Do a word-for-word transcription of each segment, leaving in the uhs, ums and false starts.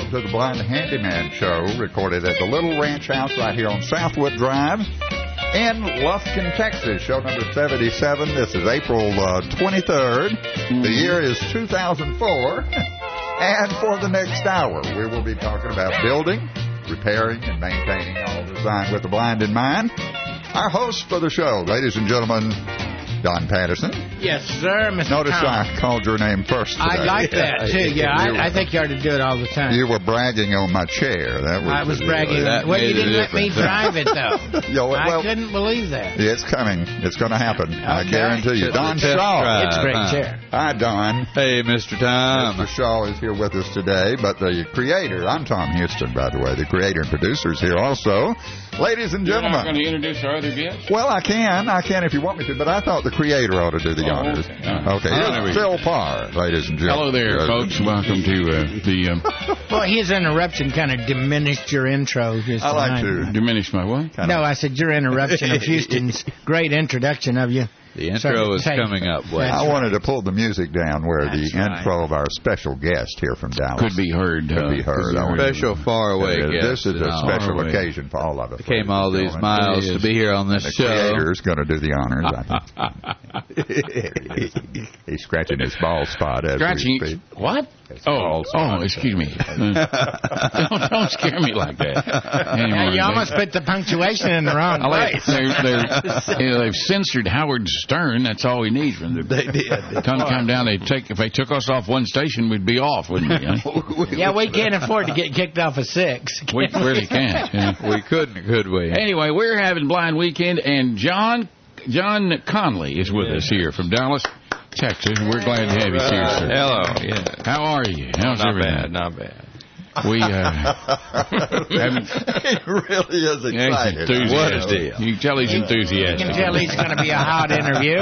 welcome to the Blind Handyman Show, recorded at the Little Ranch House right here on Southwood Drive in Lufkin, Texas. Show number seventy-seven. This is April uh, twenty-third. The year is two thousand four. And for the next hour, we will be talking about building, repairing, and maintaining, all designed with the blind in mind. Our host for the show, ladies and gentlemen, Don Patterson. Yes, sir, Mister Notice Tom. I called your name first today. I like that, too. Yeah, I, I think you ought to do it all the time. You were bragging on my chair. That was I was the, bragging. Uh, Well, you didn't let me drive it, though. Yo, well, I couldn't believe that. It's coming. It's going to happen. I Okay. guarantee you. Don Shaw. It's a great huh? chair. Hi, Don. Hey, Mister Tom. Mister Shaw is here with us today, but the creator, I'm Tom Houston, by the way, the creator and producer is here also. Ladies and You're not going gentlemen. to introduce our other guests? Well, I can. I can if you want me to, but I thought the creator ought to do the Oh, honors. okay. All right. Okay, All here's right, there we Phil Parr, ladies and gentlemen. Hello there, folks. Welcome to uh, the... Um, Well, his interruption kind of diminished your intro. Just I like tonight. to. diminish my what? Kind No, of- I said your interruption of Houston's great introduction of you. The intro is Sorry, coming up. Wes. I wanted to pull the music down where That's the right. intro of our special guest here from Dallas Could be heard. Could uh, be heard. I want Special to- faraway Uh, guest. This is a and all. special Faraway. occasion for all of us. Came ladies all and these gentlemen. miles It to is. be here on this The show. creator is going to do the honors, I think. He's scratching his bald spot as Scratching. we speak. What? His Oh, bald oh, spot. excuse me. Uh, don't, don't scare me like that. Anymore. Now, you They- almost put the punctuation in the wrong I like, place. they're, they're, you know, they've censored Howard Stern. That's all we need. From the, They did. Come, come down. They take. If they took us off one station, we'd be off, wouldn't we? huh? Yeah, we can't afford to get kicked off of six. We really can't. yeah. We couldn't, could we? Anyway, we're having Blind Weekend, and John John Conley is with us here from Dallas, Texas. We're glad to have you here, sir. Hello. Yeah. How are you? How's Not everything? bad. Not bad. We uh, haven't. He really is Yeah, he's excited. enthusiastic. What a deal. You can tell he's You enthusiastic. can tell he's going to be a hot interview.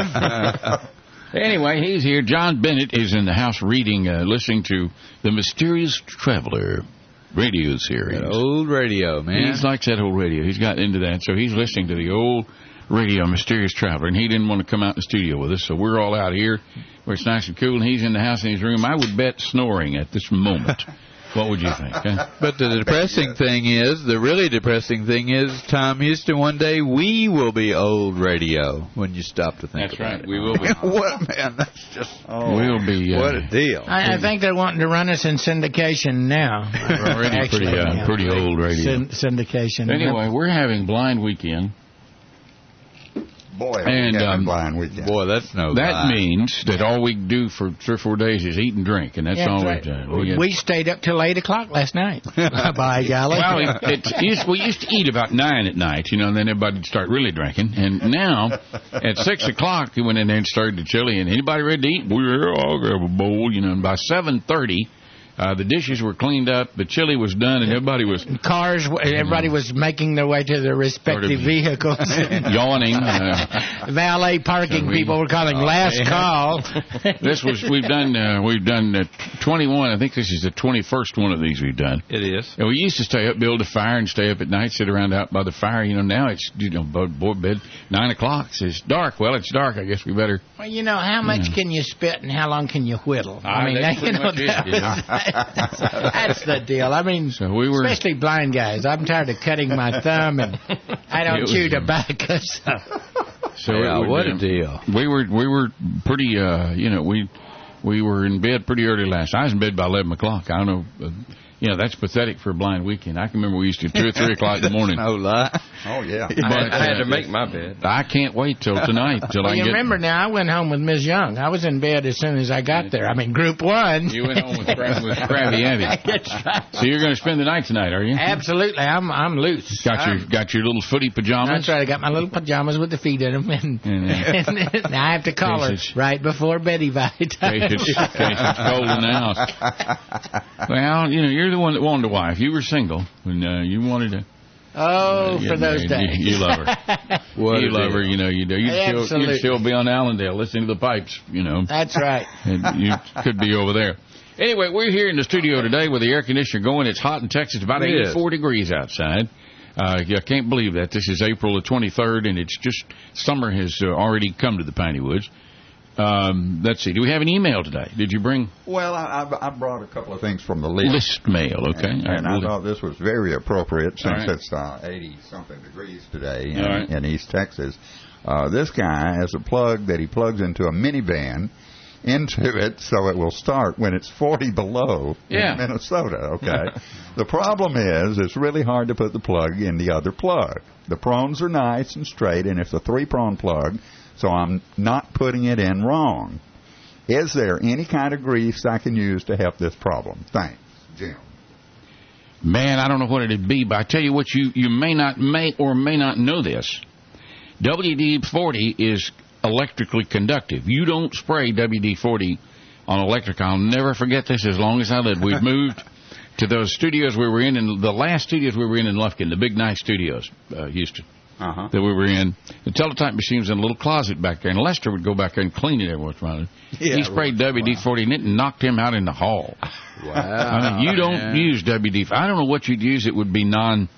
Anyway, he's here. John Bennett is in the house reading, uh, listening to The Mysterious Traveler radio series. That old radio, man. He likes that old radio. He's got into that, so he's listening to the old radio, Mysterious Traveler, and he didn't want to come out in the studio with us, so we're all out here where it's nice and cool, and he's in the house in his room. I would bet snoring at this moment. What would you think? Huh? But the depressing thing is, the really depressing thing is, Tom Houston, one day we will be old radio when you stop to think That's about right. it. We will be. What, man? That's just. Oh, We'll be. Uh, What a deal. I, I think they're wanting to run us in syndication now. We're already Actually, pretty, uh, yeah. pretty old radio. Syn- syndication. Anyway, we're having Blind Weekend. boy, and, and um, blind weekend. Boy, that's no That lie. means that all we do for three or four days is eat and drink, and that's Yeah, all that's we've right. done. We get- We stayed up till eight o'clock last night. By golly. Well, it, it used, we used to eat about nine at night, you know, and then everybody'd start really drinking. And now, at six o'clock, we went in there and started the chili. And anybody ready to eat? Well, I'll grab a bowl, you know. And by seven thirty, uh, the dishes were cleaned up, the chili was done, and everybody was Cars, everybody was making their way to their respective Sort of vehicles. yawning. Uh, Valet parking So we- people were calling last call. this was we've done uh, we've done uh, twenty-one. I think this is the twenty-first one of these we've done. It is. And we used to stay up, build a fire, and stay up at night, sit around out by the fire. You know, now it's you know board bed nine o'clock. So it's dark. Well, it's dark. I guess we better. Well, you know, how much can you spit and how long can you whittle? Ah, I mean, that's you pretty know, much it, that- you know. that's the deal. I mean, So we were. especially blind guys. I'm tired of cutting my thumb, and I It don't was- chew tobacco. So. So Yeah, it would, what a um, deal. We were we were pretty. Uh, you know, we we were in bed pretty early last night. I was in bed by eleven o'clock. I don't know. Uh, you know, that's pathetic for a blind weekend. I can remember we used to two or three o'clock in the morning. No lie. Oh, yeah. I had, I had uh, to make my bed. I can't wait till tonight till Well, I you get. remember now, I went home with Miz Young. I was in bed as soon as I got there. I mean, group one. You went home with, Crab, with Krabby Abby. That's right. So you're going to spend the night tonight, are you? Absolutely. I'm I'm loose. Got your I'm- got your little footy pajamas. That's right. I got my little pajamas with the feet in them, and, And, uh, and I have to call her Case it's- right before Betty by In case it's, in case it's cold in the house. Well, you know, you're the one that wanted a wife. You were single when uh, you wanted to. Oh, get for those married. days. You, you love her. What you a love deal. her. You know, you do. You'd still, Absolutely. you'd still be on Allendale listening to the pipes. You know, That's right. and you could be over there. Anyway, we're here in the studio today with the air conditioner going. It's hot in Texas, about It is. eighty-four degrees outside. Uh, I can't believe that. This is April the twenty-third, and it's just summer has uh, already come to the Piney Woods. Um, let's see. Do we have an email today? Did you bring Well, I, I, I brought a couple of things from the list. list mail? Okay. And, All right, and I we'll- thought this was very appropriate since right. it's uh, eighty-something degrees today in, All right. in East Texas. Uh, this guy has a plug that he plugs into a minivan into it so it will start when it's forty below Yeah. in Minnesota, okay? The problem is it's really hard to put the plug in the other plug. The prongs are nice and straight, and it's a three-prong plug, so I'm not putting it in wrong. Is there any kind of grease I can use to help this problem? Thanks, Jim. Man, I don't know what it'd be, but I tell you what, you, you may not may or may not know this. W D forty is electrically conductive. You don't spray W D forty on electric. I'll never forget this as long as I live. We've moved to those studios we were in, and the last studios we were in in Lufkin, the big nice studios, uh, Houston, Uh-huh. that we were in. The teletype machine was in a little closet back there, and Lester would go back there and clean it every once in a while. Yeah, he sprayed W D forty in it and knocked him out in the hall. Wow. I mean, you don't man. use W D forty. I don't know what you'd use. It would be non...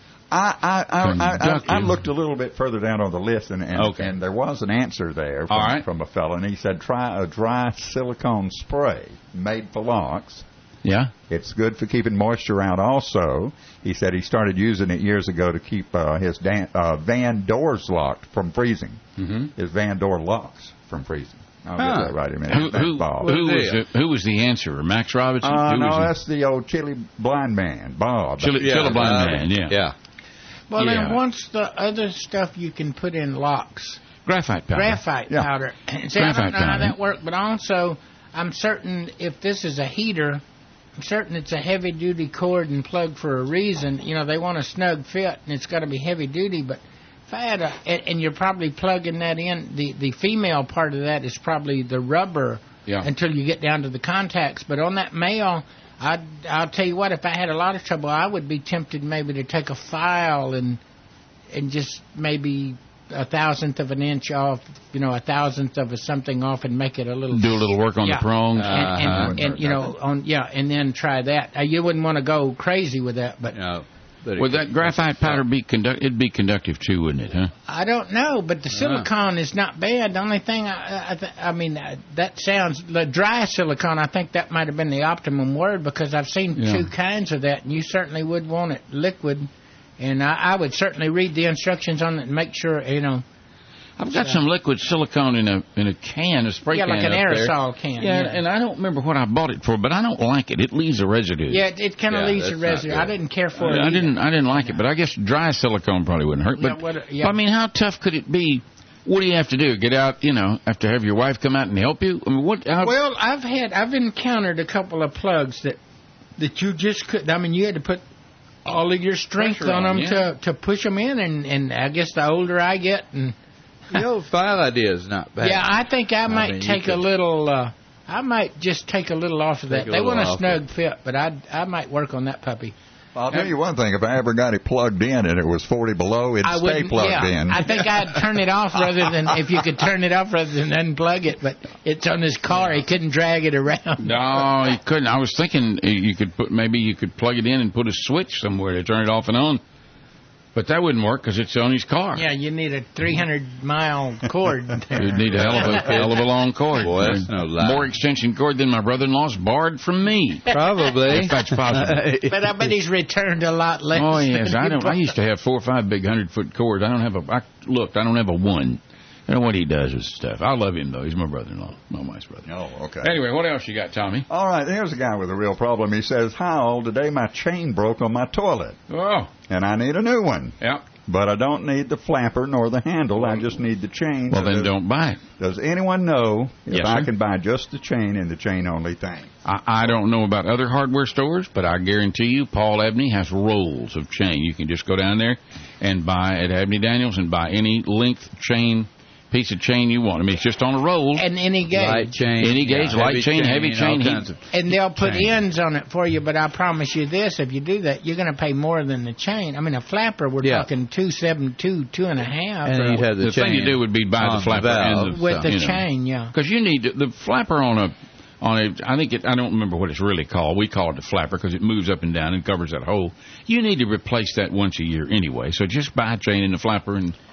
I I, I, I, I Conductive. I looked a little bit further down on the list, and and, Okay. and there was an answer there from, All right. from a fellow, and he said try a dry silicone spray made for locks. Yeah? It's good for keeping moisture out also. He said he started using it years ago to keep uh, his dan- uh, van doors locked from freezing. Mm-hmm. His van door locks from freezing. I'll Huh. get that right in a minute. Who, That's who, Bob. who, was deal? the, who was the answerer? Max Robinson? Uh, who no, was that's the old chili blind man, Bob. Chili, Yeah, Chili Blind uh, Man, yeah. Yeah. Well, Yeah. then what's the other stuff you can put in locks? Graphite powder. Graphite Yeah. powder. See, I Graphite don't know how powder. that works, but also I'm certain if this is a heater, I'm certain it's a heavy duty cord and plug for a reason. You know, they want a snug fit and it's got to be heavy duty, but if I had a, and, and you're probably plugging that in, the, the female part of that is probably the rubber Yeah. until you get down to the contacts. But on that male, I'd, I'll tell you what, if I had a lot of trouble, I would be tempted maybe to take a file and and just maybe a thousandth of an inch off, you know, a thousandth of a something off and make it a little... Do a little work on Yeah. the prongs. And, and, Uh-huh. and, you know, on yeah, and then try that. Uh, you wouldn't want to go crazy with that, but No. But it Would could- that graphite powder be conduct? It'd be conductive too, wouldn't it? Huh? I don't know. But the silicone is not bad. The only thing, I, I, th- I mean, uh, that sounds the dry silicone. I think that might have been the optimum word because I've seen Yeah. two kinds of that, and you certainly would want it liquid. And I, I would certainly read the instructions on it and make sure, you know. I've got some liquid silicone in a in a can, a spray Yeah, can like an up there. aerosol can. Yeah, Yeah, and I don't remember what I bought it for, but I don't like it. It leaves a residue. yeah it, it kind of Yeah, leaves a that's not residue. good. I didn't care for it. I either. didn't. I didn't like it, but I guess dry silicone probably wouldn't hurt. Yeah, But, what- yeah. but I mean, how tough could it be? What do you have to do? Get out, you know, have to have your wife come out and help you? I mean, what? How, Well, I've had, I've encountered a couple of plugs that that you just could. I mean, you had to put all of your strength Pressure on on, them yeah. to to push them in, and and I guess the older I get, and The old file idea is not bad. yeah, I think I might mean, you take a could- little. Uh, I might just take a little off of that. Take a They little want a off snug it. fit, but I I might work on that puppy. I'll tell you one thing. If I ever got it plugged in and it was forty below, it'd I stay wouldn't. plugged Yeah, in. I think I'd turn it off rather than if you could turn it off rather than unplug it. But it's on his car; he couldn't drag it around. No, you couldn't. I was thinking uh, you could put maybe you could plug it in and put a switch somewhere to turn it off and on, but that wouldn't work because it's on his car. Yeah, you need a three hundred mile cord. You'd need a hell of a hell of a long cord. Boy, that's no lie. More extension cord than my brother-in-law's borrowed from me. Probably. If that's possible. But I bet he's returned a lot less. Oh yes, than I he don't. I bought. used to have four or five big hundred foot cords. I don't have a. I looked. I don't have a one. I don't know what he does with stuff. I love him though. He's my brother-in-law, my wife's brother. Oh, okay. Anyway, what else you got, Tommy? All right, here's a guy with a real problem. He says, "How today my chain broke on my toilet, Oh, and I need a new one. yeah. But I don't need the flapper nor the handle. I just need the chain." Well, then does, don't buy it. Does anyone know if Yes, I sir. can buy just the chain and the chain only thing? I, I don't know about other hardware stores, but I guarantee you, Paul Abney has rolls of chain. You can just go down there and buy at Abney Daniels and buy any length chain, piece of chain you want. I mean, it's just on a roll. And any gauge. Light chain. Any gauge, yeah, light chain, heavy chain, all he- kinds of. And they'll put Chain. ends on it for you, but I promise you this: if you do that, you're going to pay more than the chain. I mean, a flapper, we're Yeah. talking two seven two, two and a half. And or- you'd have the, The chain thing to do would be buy the on flapper valve. and the with the you know. chain, yeah. Because you need to, the flapper on a on a. I think it. I don't remember what it's really called. We call it a flapper because it moves up and down and covers that hole. You need to replace that once a year anyway. So just buy a chain and the flapper and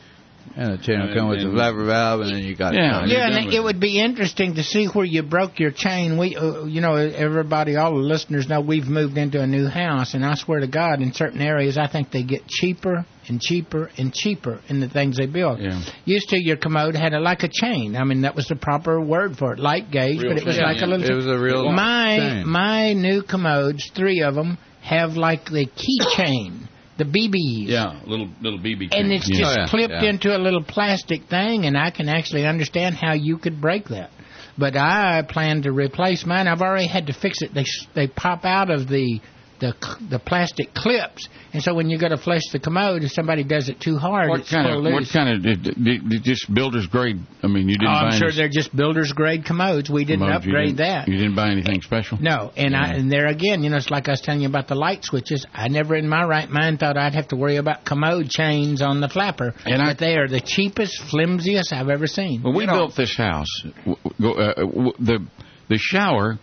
And the chain will And- come with the and- flapper valve, and then you got Yeah. it. You're Yeah, done and with it it. would be interesting to see where you broke your chain. We, uh, you know, everybody, all the listeners know we've moved into a new house, and I swear to God, in certain areas, I think they get cheaper and cheaper and cheaper in the things they build. Yeah. Used to, your commode had a, like a chain. I mean, that was the proper word for it, light gauge, Real but it was chain, like yeah. a little. It was a real my chain. my new commodes, three of them, have like the keychain, the B Bs. Yeah, little little B B. And it's yeah. just Oh, yeah, clipped yeah. into a little plastic thing, and I can actually understand how you could break that. But I plan to replace mine. I've already had to fix it. They they pop out of the the the plastic clips, and so when you go to flush the commode, if somebody does it too hard, What it's kind pulled of what loose. kind of did, did, did just builder's grade? I mean, you Oh, didn't buy I'm sure any they're just builder's grade commodes. We didn't commodes, you upgrade didn't- that. You didn't buy anything special. No, and I Yeah. and there again, you know, it's like I was telling you about the light switches. I never in my right mind thought I'd have to worry about commode chains on the flapper, And I- but they are the cheapest, flimsiest I've ever seen. When we You know- built this house, w- w- uh, w- the the shower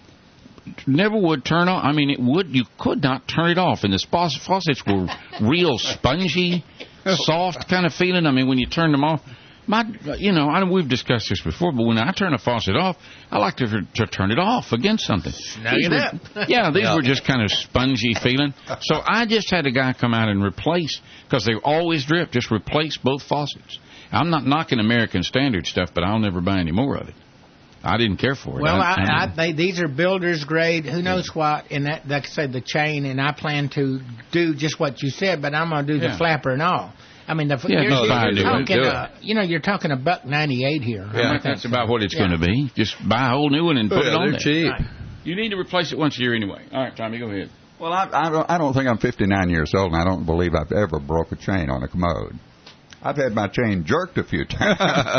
never would turn on. I mean, it would. You could not turn it off, and the spa- faucets were real spongy, soft kind of feeling. I mean, when you turn them off, my, you know, I, we've discussed this before, but when I turn a faucet off, I like to, to turn it off against something. Snug These it were- up. yeah, these Yeah. were just kind of spongy feeling. So I just had a guy come out and replace, because they always drip, just replace both faucets. I'm not knocking American Standard stuff, but I'll never buy any more of it. I didn't care for it. Well, I, I, didn't. they, these are builder's grade. Who knows what? And that, like I said, the chain. And I plan to do just what you said, but I'm going to do Yeah. the flapper and all. I mean, the Yeah, you're, no, you're fine, do it. talking, Do it. uh, you know, you're talking a buck ninety eight here. Yeah. I think That's so. about what it's Yeah. going to be. Just buy a whole new one and put Yeah, it on they're there. cheap. Right. You need to replace it once a year anyway. All right, Tommy, go ahead. Well, I, I, don't, I don't think I'm fifty-nine years old, and I don't believe I've ever broke a chain on a commode. I've had my chain jerked a few times,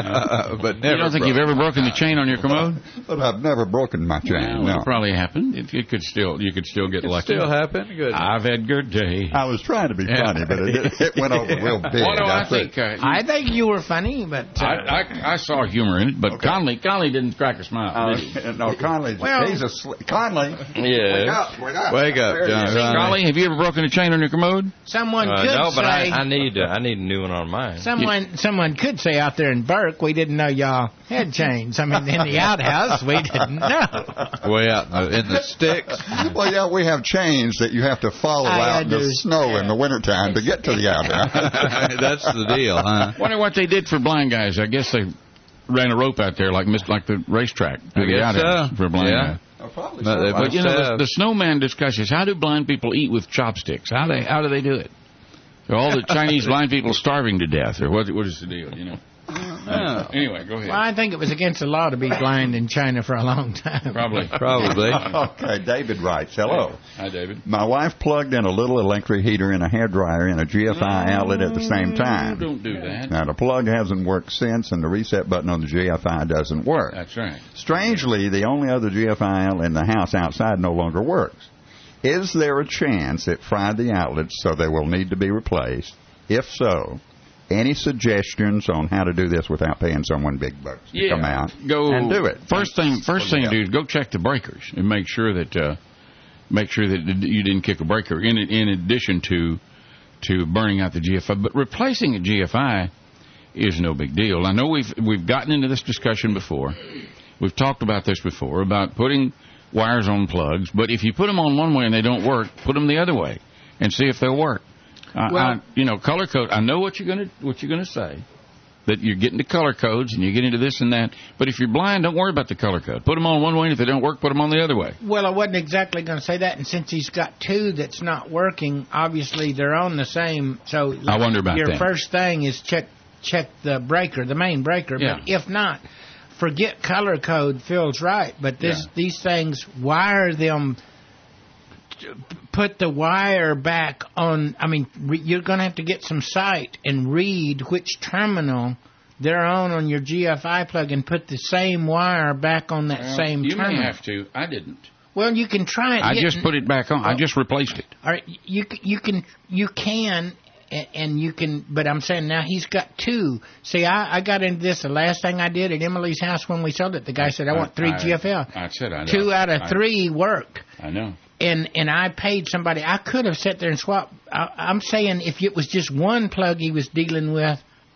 but never. You don't think you've ever broken the chain on your commode? but I've never broken my chain. Well, no. it probably happened. It, it could still, you could still get It lucky. still happen. Good. I've had good day. I was trying to be Yeah. funny, but it, it went over real big. Well, no, I think. think uh, I think you were funny, but uh, I, I, I saw humor in it, but Okay. Conley Conley didn't crack a smile. Uh, did he? no, Conley's Well- he's a sl- Conley. Yeah. Wake up! Wake up! Wake up, There he John. is. Conley. Conley, have you ever broken a chain on your commode? someone Uh, could no, but I, say. I need uh, I need a new one on mine. Someone, someone could say out there in Burke, we didn't know y'all had chains. I mean, in the outhouse, we didn't know. Way out in the, in the sticks. Well, yeah, we have chains that you have to follow I out in the understand. snow in the wintertime to get to the outhouse. That's the deal, huh? Wonder what they did for blind guys. I guess they ran a rope out there like mis- like the racetrack to I the guess outhouse so. for blind Yeah. guys. Oh, probably But so. they- But you know, the, Have. the snowman discussions. How do blind people eat with chopsticks? How they how do they do it? Are all the Chinese blind people starving to death, or what? What is the deal? You know. Oh, Anyway, go ahead. Well, I think it was against the law to be blind in China for a long time. Probably. probably. Okay, David writes, hello. Hi, David. My wife plugged in a little electric heater and a hairdryer in a G F I outlet at the same time. Don't do that. Now, the plug hasn't worked since, and the reset button on the G F I doesn't work. That's right. Strangely, the only other G F I outlet in the house outside no longer works. Is there a chance it fried the outlets so they will need to be replaced? If so, any suggestions on how to do this without paying someone big bucks to Yeah. come out Go and do it? First thing, first thing to do is go check the breakers and make sure that uh, make sure that you didn't kick a breaker. In in addition to to burning out the G F I, but replacing a G F I is no big deal. I know we've we've gotten into this discussion before. We've talked about this before about putting wires on plugs, but if you put them on one way and they don't work, put them the other way and see if they'll work. I, Well- I, you know, color code. I know what you're gonna what you're gonna say. That you're getting the color codes and you get into this and that. But if you're blind, don't worry about the color code. Put them on one way, and if they don't work, put them on the other way. Well, I wasn't exactly going to say that, and since he's got two that's not working, obviously they're on the same. So I wonder about your that. first thing is check check the breaker, the main breaker. Yeah. But if not, forget color code. Phil's right, but this Yeah. these things wire them. Put the wire back on. I mean, re, you're going to have to get some sight and read which terminal they're on on your G F I plug, and put the same wire back on that same you terminal. may have to. I didn't. Well, you can try it. I Get- just put it back on. I just replaced it. All right, you c- you can you can a- and you can, but I'm saying now he's got two. See, I, I got into this the last thing I did at Emily's house when we sold it. The guy said, "I want three I- G F L." I said I know. Two out of I- three work, I know. and and I paid somebody. I could have sat there and swapped. I, I'm saying if it was just one plug he was dealing with,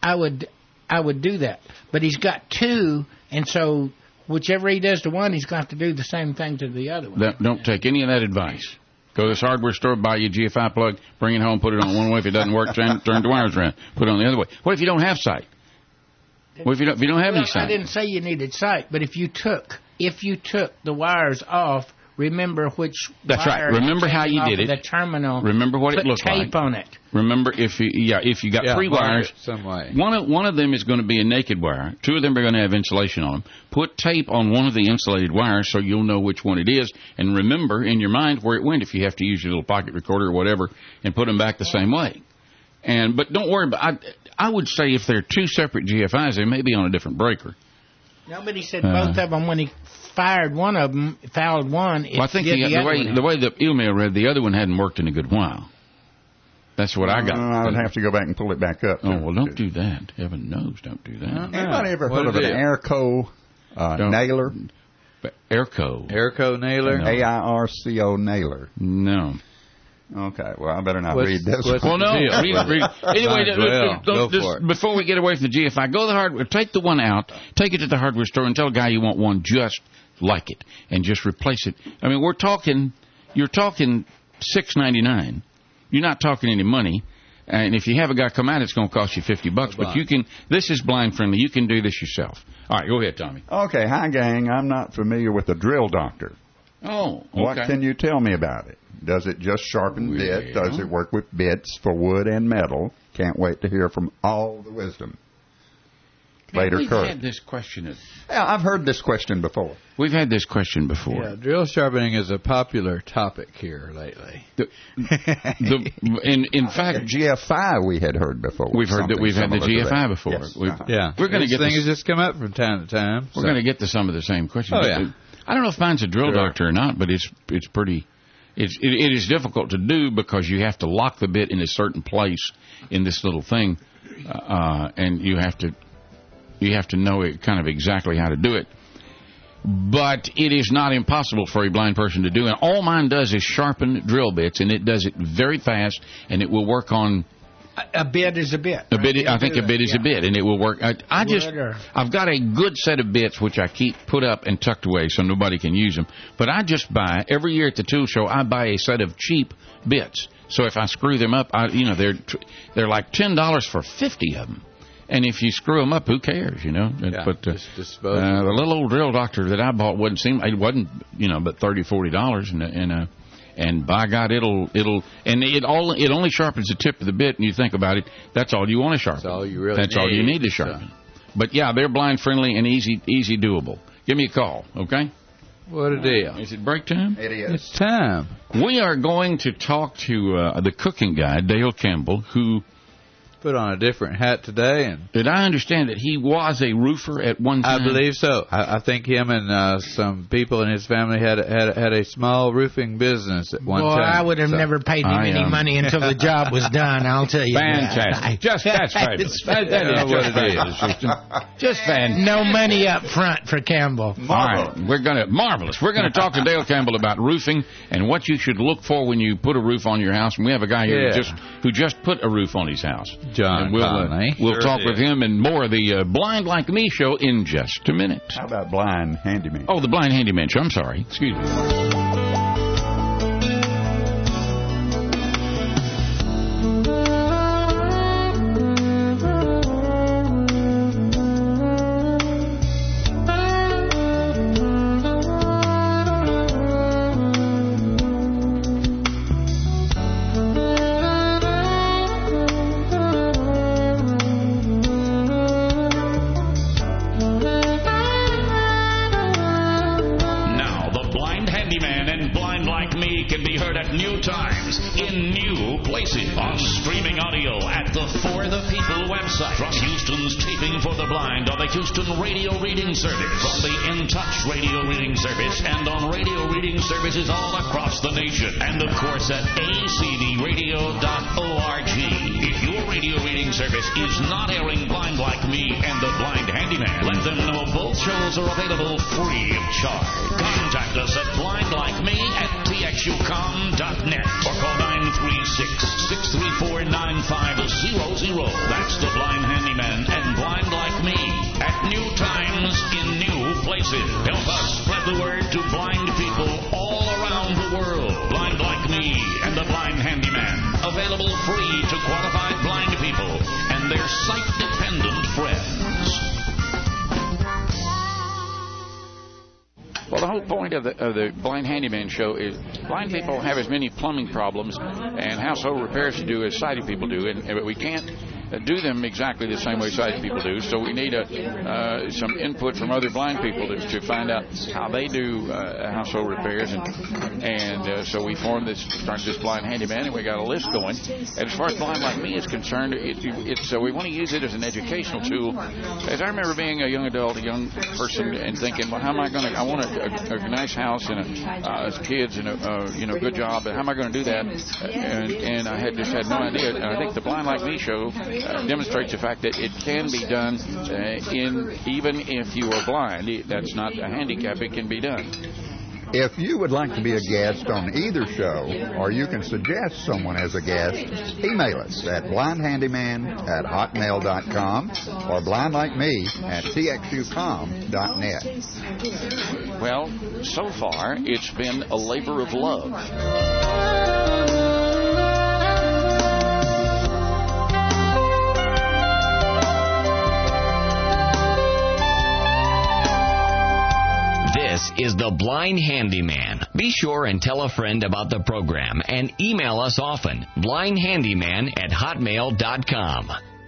I would I would do that. But he's got two, and so whichever he does to one, he's going to have to do the same thing to the other one. That, don't take any of that advice. Go to this hardware store, buy you a G F I plug, bring it home, put it on one way. If it doesn't work, turn, turn the wires around, put it on the other way. What if you don't have sight? What if you don't, if you don't have well, any sight? I didn't say you needed sight, but if you took if you took the wires off, remember which That's wire right. Remember how you off did of it. The terminal. Remember what put it looked like. tape on it. Remember if you yeah if you got Yeah, three mark wires, it some way. one of one of them is going to be a naked wire. Two of them are going to have insulation on them. Put tape on one of the insulated wires so you'll know which one it is, and remember in your mind where it went if you have to use your little pocket recorder or whatever, and put them back the same way. And but don't worry about. I, I would say if they're two separate G F Is, they may be on a different breaker. Nobody said Uh, both of them when he fired one of them, fouled one. Well, I think did the, the, the other way one the out. way the email read, the other one hadn't worked in a good while. That's what I got. Uh, I would have to go back and pull it back up. Oh well, don't do that. Heaven knows, don't do that. Anybody ever What heard of is an it? Airco uh, Don't. nailer? But Airco. Airco nailer. No. A I R C O nailer. No. Okay, well, I better not What's- read this what's- one. Well, no. deal? Read, read. Anyway, Might as well. don't- Go just for it. before we get away from the G F I, go to the hardware, take the one out, take it to the hardware store, and tell a guy you want one just like it, and just replace it. I mean, we're talking, you're talking six ninety-nine. You're not talking any money. And if you have a guy come out, it's going to cost you fifty bucks. But you can. This is blind friendly. You can do this yourself. All right, go ahead, Tommy. Okay, hi, gang. I'm not familiar with the drill doctor. Oh, okay. What can you tell me about it? Does it just sharpen bits? Well. Does it work with bits for wood and metal? Can't wait to hear from all the wisdom. Later, We've Kurt. had this question. Yeah, I've heard this question before. We've had this question before. Yeah, drill sharpening is a popular topic here lately. The, the, in in fact, G F I we had heard before. we've heard that Something we've had the similar G to F I that. before. Yes. We've, Uh-huh. Yeah, We're gonna These get things this- just come up from time to time. We're so. going to get to some of the same questions. Oh, but, yeah. uh, I don't know if mine's a drill Sure. doctor or not, but it's it's pretty. It's it, it is difficult to do because you have to lock the bit in a certain place in this little thing, uh, and you have to you have to know it kind of exactly how to do it. But it is not impossible for a blind person to do. And all mine does is sharpen drill bits, and it does it very fast, and it will work on. A bit is a bit. A bit, I think do a bit it, is yeah. a bit, and it will work. I, I just, Wood or- I've got a good set of bits which I keep put up and tucked away so nobody can use them. But I just buy every year at the tool show. I buy a set of cheap bits. So if I screw them up, I, you know, they're they're like ten dollars for fifty of them. And if you screw them up, who cares, you know? Yeah, but uh, just dispose uh, of the little old drill doctor that I bought wasn't seem it wasn't you know but thirty forty dollars and and uh, and by God it'll it'll and it all it only sharpens the tip of the bit, and you think about it, that's all you want to sharpen. That's all you really That's all you need, need to sharpen. But yeah, they're blind friendly and easy easy doable. Give me a call, okay? What a deal. Is it break time? It is. It's time. We are going to talk to uh, the cooking guy, Dale Campbell, who Put on a different hat today, and did I understand that he was a roofer at one I time? believe so. I, I think him and uh, some people in his family had had had a small roofing business at one Boy, time. I would have So- never paid him I, any um, money until the job was done. I'll tell you. that. Fantastic. Just that's fabulous. That, that is Yeah, what just it fabulous. Just fantastic. No money up front for Campbell. All right, we're gonna marvelous. We're gonna talk to Dale Campbell about roofing and what you should look for when you put a roof on your house. And we have a guy here Yeah. who just who just put a roof on his house. John and we'll, uh, Conley. we'll Sure talk did. with him and more of the uh, Blind Like Me show in just a minute. How about blind handyman? Oh, the Blind Handyman show. I'm sorry. Excuse me. Now, The Blind Handyman and Blind Like Me can be heard at new times, in new places, on streaming audio at the For the People website, from Houston's Taping for the Blind on the Houston Radio Reading Service, from the In Touch Radio Reading Service, and on radio reading services all across the nation, and of course at a c d radio dot org. If your radio reading service is not airing Blind Like Me and The Blind Handyman, let them know both shows are available free of charge. Contact us at blindlikeme at t x x u com dot net or call nine three six, six three four, nine five zero zero. That's the Blind Handyman and Blind Like Me at new times in new places. Help us spread the word to blind people all around the world. Blind Like Me and the Blind Handyman. Available free to qualified blind people and their sight-dependent friends. Well, the whole point of the, of the Blind Handyman show is blind people have as many plumbing problems and household repairs to do as sighted people do, and, and we can't uh, do them exactly the same way sighted people do. So we need a, uh, some input from other blind people to, to find out how they do uh, household repairs, and and uh, so we formed this, started this Blind Handyman, and we got a list going. And as far as Blind Like Me is concerned, it, it's uh, we want to use it as an educational tool. As I remember being a young adult, a young person, and thinking, well, how am I going to? I want a, a, a nice house and a, uh, as kids and a uh, you know good job, but how am I going to do that? And and I had just had no idea. And I think the Blind Like Me show uh, demonstrates the fact that it can be done, uh, in even if you are blind. That's not a handicap. It can be done. If you would like to be a guest on either show, or you can suggest someone as a guest, email us at blindhandyman at hotmail dot com or blindlikeme at t x u com dot net. Well, so far, it's been a labor of love. This is the Blind Handyman. Be sure and tell a friend about the program and email us often. blindhandyman at hotmail dot com.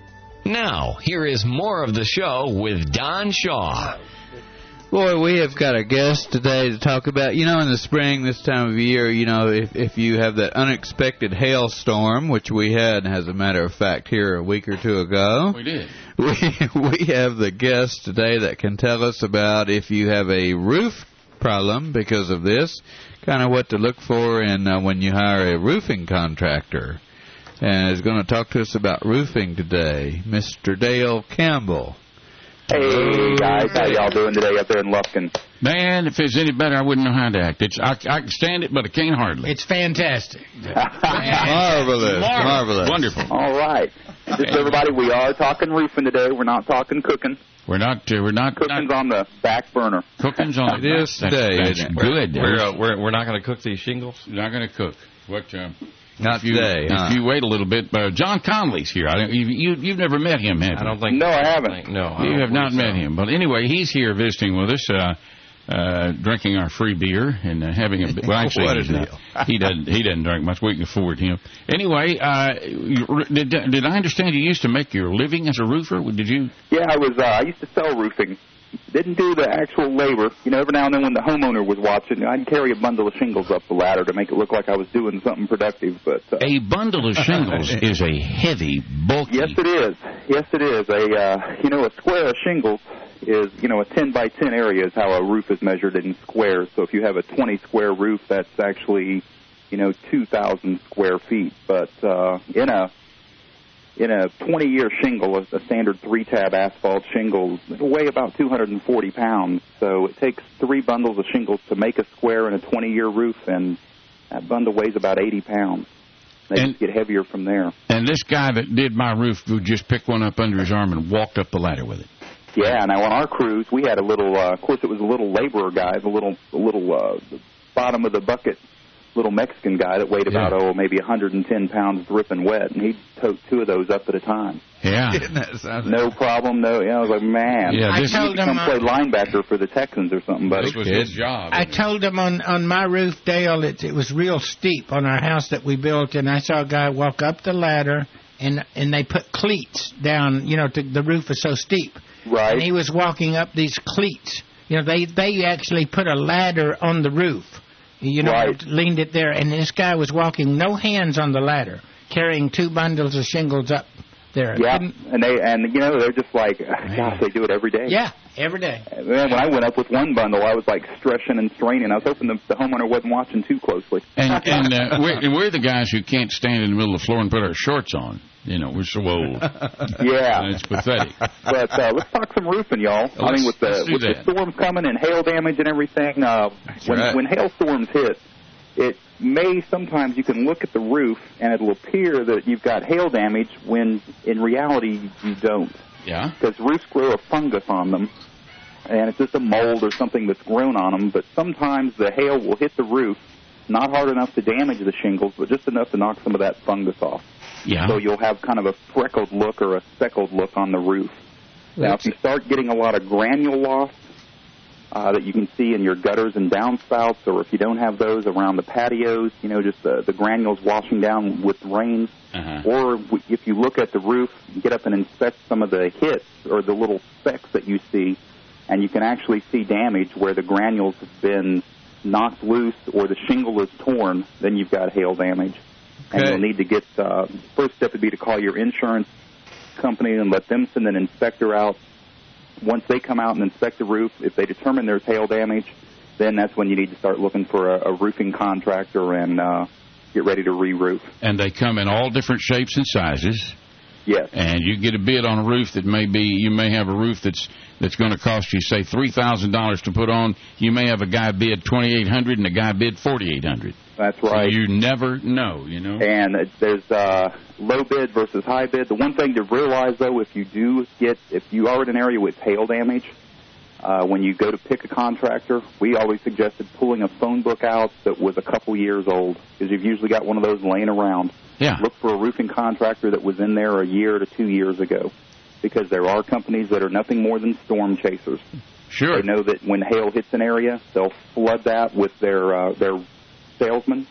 Now, here is more of the show with Don Shaw. Boy, we have got a guest today to talk about, you know, in the spring, this time of year, you know, if, if you have that unexpected hailstorm, which we had, as a matter of fact, here a week or two ago. We did. We, we have the guest today that can tell us about if you have a roof problem because of this, kind of what to look for in uh, when you hire a roofing contractor. And is going to talk to us about roofing today, Mister Dale Campbell. Hey, guys. How y'all doing today up there in Lufkin? Man, if it's any better, I wouldn't know how to act. It's I, I can stand it, but I can't hardly. It's fantastic. Marvelous. Marvelous. Wonderful. All right. Just so everybody, we are talking roofing today. We're not talking cooking. We're not. Uh, we're not. Cooking's not, on the back burner. Cooking's on the It is that's, today, That's isn't it? good. We're, uh, we're, we're not going to cook these shingles? We're not going to cook. What? Uh, Not if you, today, huh? If you wait a little bit, uh, John Conley's here. I don't, you, you, you've never met him, have you? I don't think. No, I haven't. No, I You don't have not believe met so. him. But anyway, he's here visiting with us, uh, uh, drinking our free beer and uh, having a. Well, actually, What a he's not. deal. he doesn't. He doesn't drink much. We can afford him. Anyway, uh, you- did, did I understand you used to make your living as a roofer? Did you? Yeah, I was. Uh, I used to sell roofing. Didn't do the actual labor. You know, every now and then when the homeowner was watching, I'd carry a bundle of shingles up the ladder to make it look like I was doing something productive. But uh, A bundle of shingles is a heavy, bulky. yes, it is. Yes, it is. A uh, you know, a square of shingles is, you know, a ten by ten area is how a roof is measured in squares. So if you have a twenty square roof, that's actually, you know, two thousand square feet. But uh, in a in a twenty-year shingle, a standard three-tab asphalt shingle, it'll weigh about two hundred forty pounds. So it takes three bundles of shingles to make a square in a twenty-year roof, and that bundle weighs about eighty pounds. They And- just get heavier from there. And this guy that did my roof would just pick one up under his arm and walked up the ladder with it. Yeah, now on our cruise, we had a little, uh, of course it was a little laborer guy, the little, the little uh, the bottom of the bucket, little Mexican guy that weighed about, Yeah. oh, maybe one hundred ten pounds dripping wet, and he'd tote two of those up at a time. Yeah. Isn't that something? No problem, no, you know, I was like, man, Yeah, I this, told you him come uh, play linebacker for the Texans or something, buddy. this was his job. I told him on, on my roof, Dale, it, it was real steep on our house that we built, and I saw a guy walk up the ladder, and and they put cleats down, you know, to, the roof is so steep. Right. And he was walking up these cleats. You know, they, they actually put a ladder on the roof, you know, Right. leaned it there, and this guy was walking, no hands on the ladder, carrying two bundles of shingles up there. Yeah, Couldn't- and they and you know they're just like, gosh, they do it every day. Yeah, every day. And then when I went up with one bundle, I was like stretching and straining. I was hoping the, the homeowner wasn't watching too closely. And, and uh, we're, and we're the guys who can't stand in the middle of the floor and put our shorts on. You know, we're so old. Yeah. It's pathetic. But uh, let's talk some roofing, y'all. I Let's- mean, with the let's do with that. the storms coming and hail damage and everything, uh, when right. when hailstorms hit, it may sometimes you can look at the roof and it'll appear that you've got hail damage when in reality you don't. Yeah. Because roofs grow a fungus on them, and it's just a mold or something that's grown on them. But sometimes the hail will hit the roof, not hard enough to damage the shingles, but just enough to knock some of that fungus off. Yeah. So you'll have kind of a freckled look or a speckled look on the roof. Now, if you start getting a lot of granule loss uh, that you can see in your gutters and downspouts, or if you don't have those around the patios, you know, just the, the granules washing down with rain, uh-huh. or if you look at the roof, get up and inspect some of the hits or the little specks that you see, and you can actually see damage where the granules have been knocked loose or the shingle is torn, then you've got hail damage. Okay. And you'll need to get, uh, first step would be to call your insurance company and let them send an inspector out. Once they come out and inspect the roof, if they determine there's hail damage, then that's when you need to start looking for a, a roofing contractor and uh, get ready to re-roof. And they come in all different shapes and sizes. Yes. And you get a bid on a roof that may be, you may have a roof that's that's going to cost you, say, three thousand dollars to put on. You may have a guy bid twenty-eight hundred dollars and a guy bid forty-eight hundred dollars. That's right. So you never know, you know. And there's uh, low bid versus high bid. The one thing to realize, though, if you do get, if you are in an area with hail damage, uh, when you go to pick a contractor, we always suggested pulling a phone book out that was a couple years old, because you've usually got one of those laying around. Yeah. Look for a roofing contractor that was in there a year to two years ago, because there are companies that are nothing more than storm chasers. Sure. They know that when hail hits an area, they'll flood that with their uh, their salesmen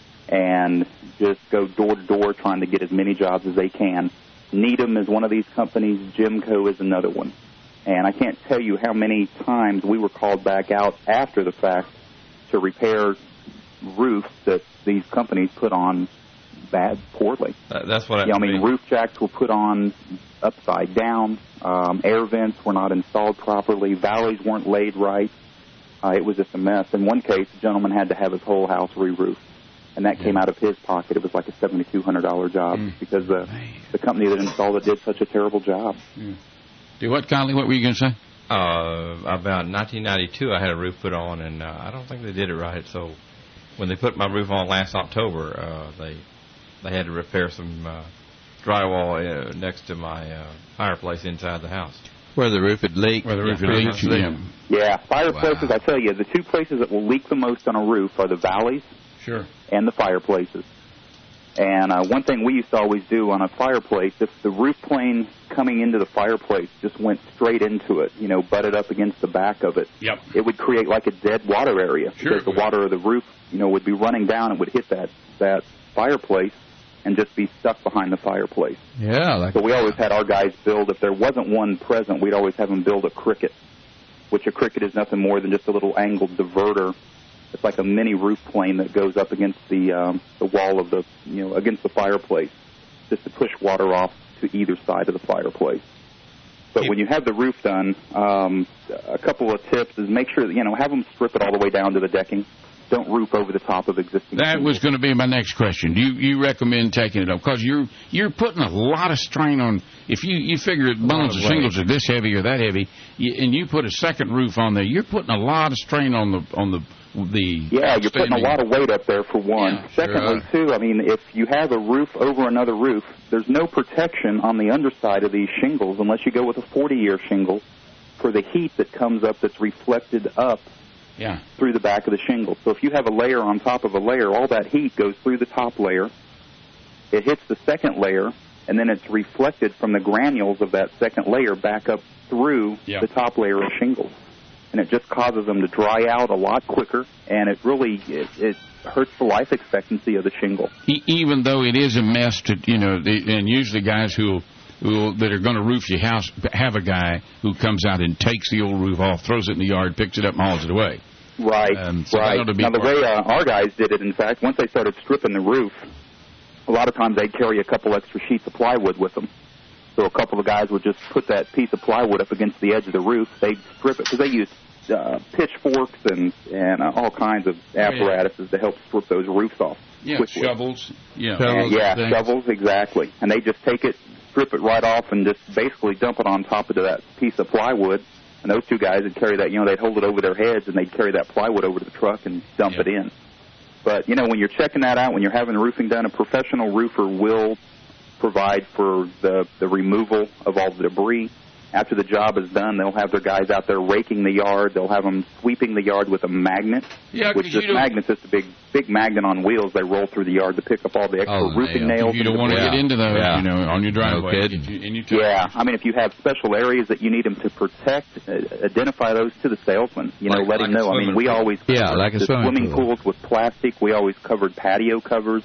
and just go door to door trying to get as many jobs as they can. Needham is one of these companies. Jimco is another one. And I can't tell you how many times we were called back out after the fact to repair roofs that these companies put on bad, poorly. Uh, that's what I, yeah, I mean. Roof jacks were put on upside down. Um, air vents were not installed properly. Valleys weren't laid right. Uh, it was just a mess. In one case, the gentleman had to have his whole house re-roofed, and that yeah. came out of his pocket. It was like a seven thousand two hundred dollars job mm. because the the company that installed it did such a terrible job. Mm. Do what, Conley? What were you going to say? Uh, about nineteen ninety-two, I had a roof put on, and uh, I don't think they did it right. So when they put my roof on last October, uh, they they had to repair some uh, drywall uh, next to my uh, fireplace inside the house. Where the roof had leaked. Where the roof yeah, had leaked, yeah. Yeah, fireplaces, wow. I tell you, the two places that will leak the most on a roof are the valleys sure. and the fireplaces. And uh, one thing we used to always do on a fireplace, if the roof plane coming into the fireplace just went straight into it, you know, butted up against the back of it, yep. it would create like a dead water area sure. because the water of the roof, you know, would be running down and would hit that, that fireplace and just be stuck behind the fireplace. Yeah. Like so we always had our guys build, if there wasn't one present, we'd always have them build a cricket, which a cricket is nothing more than just a little angled diverter. It's like a mini roof plane that goes up against the um, the wall of the, you know, against the fireplace, just to push water off to either side of the fireplace. But when you have the roof done, um, a couple of tips is make sure that, you know, have them strip it all the way down to the decking. Don't roof over the top of existing. That shingles. was going to be my next question. You you recommend taking it up because you're you're putting a lot of strain on. If you you figure bundles of shingles are this heavy or that heavy, you, and you put a second roof on there, you're putting a lot of strain on the on the the. Yeah, you're putting a lot of weight up there for one. Yeah, Secondly, sure. too, I mean, if you have a roof over another roof, there's no protection on the underside of these shingles unless you go with a forty-year shingle for the heat that comes up that's reflected up. Yeah. Through the back of the shingle. So if you have a layer on top of a layer, all that heat goes through the top layer. It hits the second layer, and then it's reflected from the granules of that second layer back up through yeah. the top layer of shingles. And it just causes them to dry out a lot quicker, and it really it, it hurts the life expectancy of the shingle. E- even though it is a mess to, you know, the, and usually guys who who that are going to roof your house have a guy who comes out and takes the old roof off, throws it in the yard, picks it up, and hauls it away. Right, um, so right. Now, the way uh, our guys did it, in fact, once they started stripping the roof, a lot of times they'd carry a couple extra sheets of plywood with them. So a couple of guys would just put that piece of plywood up against the edge of the roof. They'd strip it, because they use uh, pitchforks and, and uh, all kinds of apparatuses to help strip those roofs off. Yeah, quickly. shovels. Yeah, and, yeah, things. shovels, exactly. And they just take it, strip it right off, and just basically dump it on top of that piece of plywood. And those two guys would carry that, you know, they'd hold it over their heads, and they'd carry that plywood over to the truck and dump yep. it in. But, you know, when you're checking that out, when you're having the roofing done, a professional roofer will provide for the, the removal of all the debris. After the job is done, they'll have their guys out there raking the yard. They'll have them sweeping the yard with a magnet, Yeah, which 'cause this you don't- magnet's just a big big magnet on wheels. They roll through the yard to pick up all the extra Oh, roofing nails. nails. You don't want to Yeah. get into those, Yeah. you know, on your driveway. No kidding. And you- and you tell- Yeah, I mean, if you have special areas that you need them to protect, uh, identify those to the salesman. You know, Like- let like him a know. I mean, swimming we pool. always Yeah, covered like a the swimming swimming pool. pools with plastic. We always covered patio covers,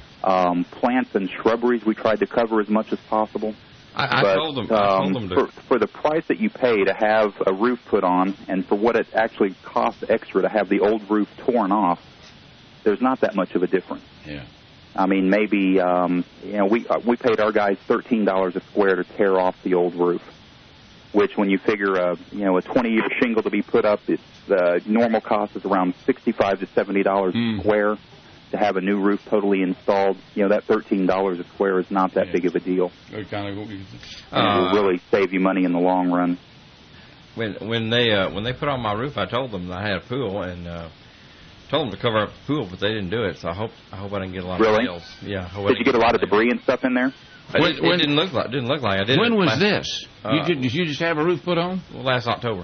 um, plants and shrubberies. We tried to cover as much as possible. I, I But, told them. I um, told them to. for, for the price that you pay to have a roof put on, and for what it actually costs extra to have the old roof torn off, there's not that much of a difference. Yeah. I mean, maybe um, you know we uh, we paid our guys thirteen dollars a square to tear off the old roof, which when you figure a you know a twenty year shingle to be put up, it's the normal cost is around sixty five to seventy dollars Mm. a square. To have a new roof totally installed, you know that thirteen dollars a square is not that Yeah. big of a deal. It kind of, And Uh, it will really save you money in the long run. when when they uh, when they put on my roof, I told them I had a pool and uh, told them to cover up the pool, but they didn't do it. So I hope I hope I didn't get a lot Really? of nails. Yeah. I hope I Did you didn't get a lot of nails. debris and stuff in there? It, When- it when- didn't look like didn't look like I did. when it was last, this? Uh, you did, did you just have a roof put on? Well, last October.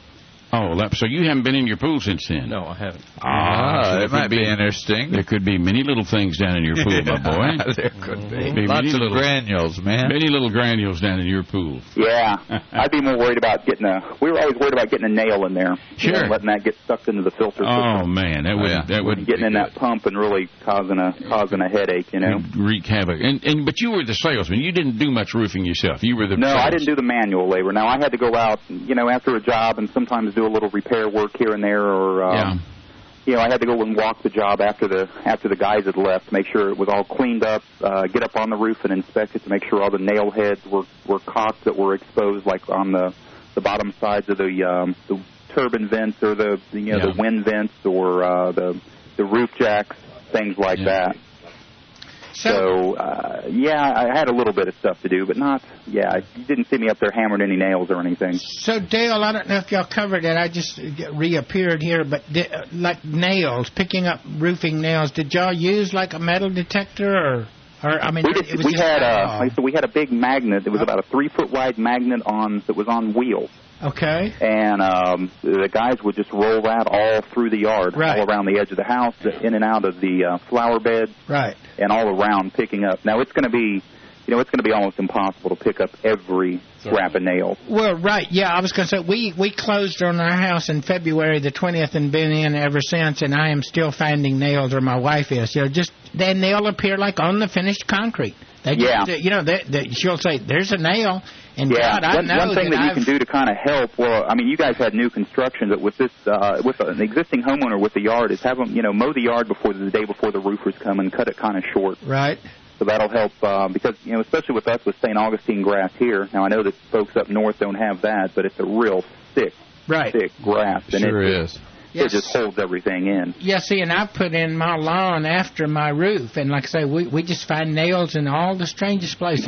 Oh, that, so you haven't been in your pool since then? No, I haven't. Ah, so there it might could be interesting. There could be many little things down in your pool, my boy. There could be. Maybe Lots many of little- granules, man. Many little granules down in your pool. Yeah, I'd be more worried about getting a. We were always worried about getting a nail in there. You Sure. know, letting that get sucked into the filter Oh system. man, that would yeah. that would And getting in that pump and really causing a causing a headache. You know. wreak havoc. And and but you were the salesman. You didn't do much roofing yourself. You were the No, I sales- didn't do the manual labor. Now I had to go out, you know, after a job and sometimes do a little repair work here and there, or um, Yeah. you know, I had to go and walk the job after the after the guys had left, make sure it was all cleaned up, uh, get up on the roof and inspect it to make sure all the nail heads were were caulked that were exposed, like on the the bottom sides of the um, the turbine vents or the you know Yeah. the wind vents or uh, the the roof jacks, things like Yeah. that. So, So, uh, yeah, I had a little bit of stuff to do, but not, yeah, you didn't see me up there hammering any nails or anything. so Dale, I don't know if y'all covered it. I just reappeared here, but di- like nails, picking up roofing nails. Did y'all use like a metal detector, or, or I mean, We, it did, was we just had alcohol? a, like I said, we had a big magnet. It was about a three foot wide magnet on that was on wheels, Okay. and um, the guys would just roll that all through the yard, Right. all around the edge of the house, in and out of the uh, flower beds, Right. and all around picking up. Now it's going to be, you know, it's going to be almost impossible to pick up every scrap of nail. Well, right, yeah, I was going to say, we, we closed on our house in February the twentieth and been in ever since, and I am still finding nails, or my wife is. You know, just, then they'll appear like on the finished concrete. They Yeah. just, you know, they, they, she'll say, there's a nail, and Yeah, God, I one, know one thing that, you I've, can do to kind of help. Well, I mean, you guys had new construction, but with this, uh, with an existing homeowner with the yard, is have them, you know, mow the yard before the day before the roofers come and cut it kind of short. Right. So that'll help uh, because you know, especially with us with Saint Augustine grass here. Now I know that folks up north don't have that, but it's a real thick, Right. thick grass, and Sure it, is. it Yes. just holds everything in. Yeah, see, and I put in my lawn after my roof, and like I say, we we just find nails in all the strangest places.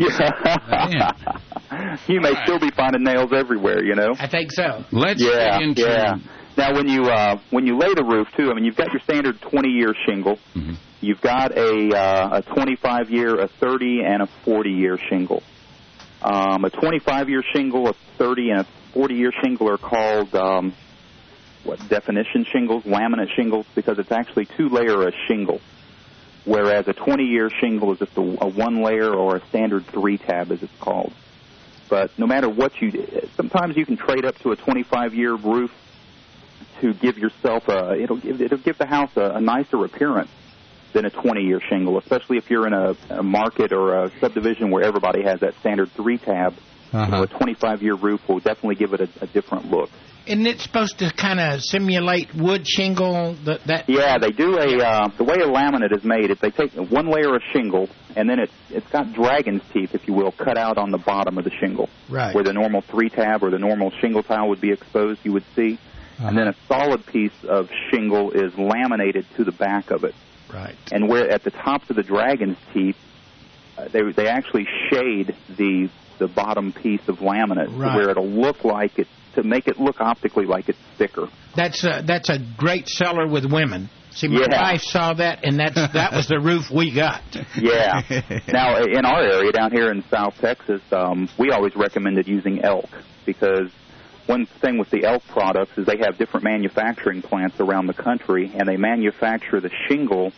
You may still be finding nails everywhere, you know. I think so. Let's Yeah, get into yeah. Now, when you uh, when you lay the roof too, I mean, you've got your standard twenty year shingle. Mhm. You've got a uh, a twenty-five year, a thirty, and a forty year shingle. Um, a twenty-five year shingle, a thirty, and a forty year shingle are called um, what definition shingles, laminate shingles, because it's actually two layer of shingle. Whereas a twenty year shingle is just a, a one layer or a standard three tab, as it's called. But no matter what you do, sometimes you can trade up to a twenty-five year roof to give yourself a, it'll give, it'll give the house a, a nicer appearance than a twenty year shingle, especially if you're in a, a market or a subdivision where everybody has that standard three tab. Uh-huh. You know, a twenty-five year roof will definitely give it a, a different look. Isn't it supposed to kind of simulate wood shingle? That, that Yeah, they do a, uh, the way a laminate is made, if they take one layer of shingle and then it's, it's got dragon's teeth, if you will, cut out on the bottom of the shingle. Right. Where the normal three tab or the normal shingle tile would be exposed, you would see. Uh-huh. And then a solid piece of shingle is laminated to the back of it. Right. And where at the tops of the dragon's teeth, uh, they they actually shade the the bottom piece of laminate Right. to where it'll look like it, to make it look optically like it's thicker. That's a, that's a great seller with women. See, my Yeah. wife saw that, and that's that was the roof we got. Yeah. Now, in our area down here in South Texas, um, we always recommended using elk because one thing with the elk products is they have different manufacturing plants around the country, and they manufacture the shingle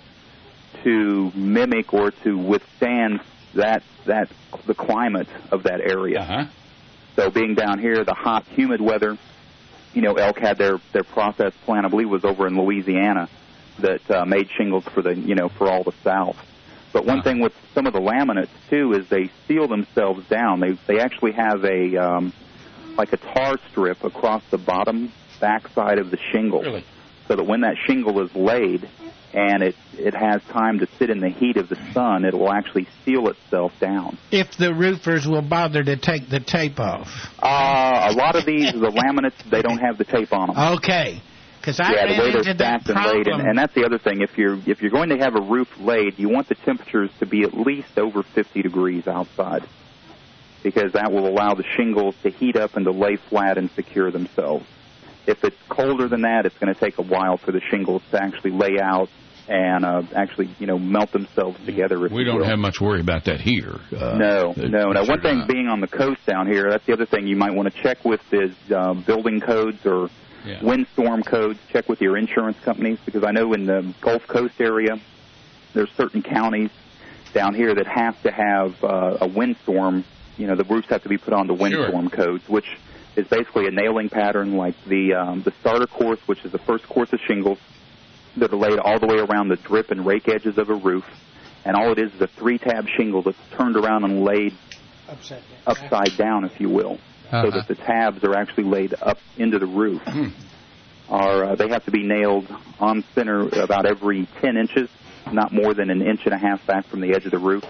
to mimic or to withstand that that the climate of that area. Uh-huh. So being down here, the hot, humid weather, you know, elk had their their process plant, I believe, was over in Louisiana, that uh, made shingles for the you know for all the South. But one Uh-huh. thing with some of the laminates too is they seal themselves down. They they actually have a um, like a tar strip across the bottom backside of the shingle, Really? so that when that shingle is laid and it it has time to sit in the heat of the sun, it will actually seal itself down. If the roofers will bother to take the tape off. Uh, a lot of these, the laminates, they don't have the tape on them. Okay. Because I Yeah, the way ran they're into that stacked and laid, problem. and, and that's the other thing. If you're if you're going to have a roof laid, you want the temperatures to be at least over fifty degrees outside, because that will allow the shingles to heat up and to lay flat and secure themselves. If it's colder than that, it's going to take a while for the shingles to actually lay out and uh, actually, you know, melt themselves together. If We you don't will. have much worry about that here. Uh, No, that- no. Now, that's one sure thing not. being on the coast down here, that's the other thing you might want to check with is uh, building codes or Yeah. windstorm codes. Check with your insurance companies, because I know in the Gulf Coast area, there's certain counties down here that have to have uh, a windstorm. You know, the roofs have to be put onto windstorm codes, which is basically a nailing pattern like the um, the starter course, which is the first course of shingles that are laid all the way around the drip and rake edges of a roof. And all it is is a three-tab shingle that's turned around and laid Upside down. upside down, if you will, Uh-huh. so that the tabs are actually laid up into the roof. Are uh, they have to be nailed on center about every ten inches, not more than an inch and a half back from the edge of the roof.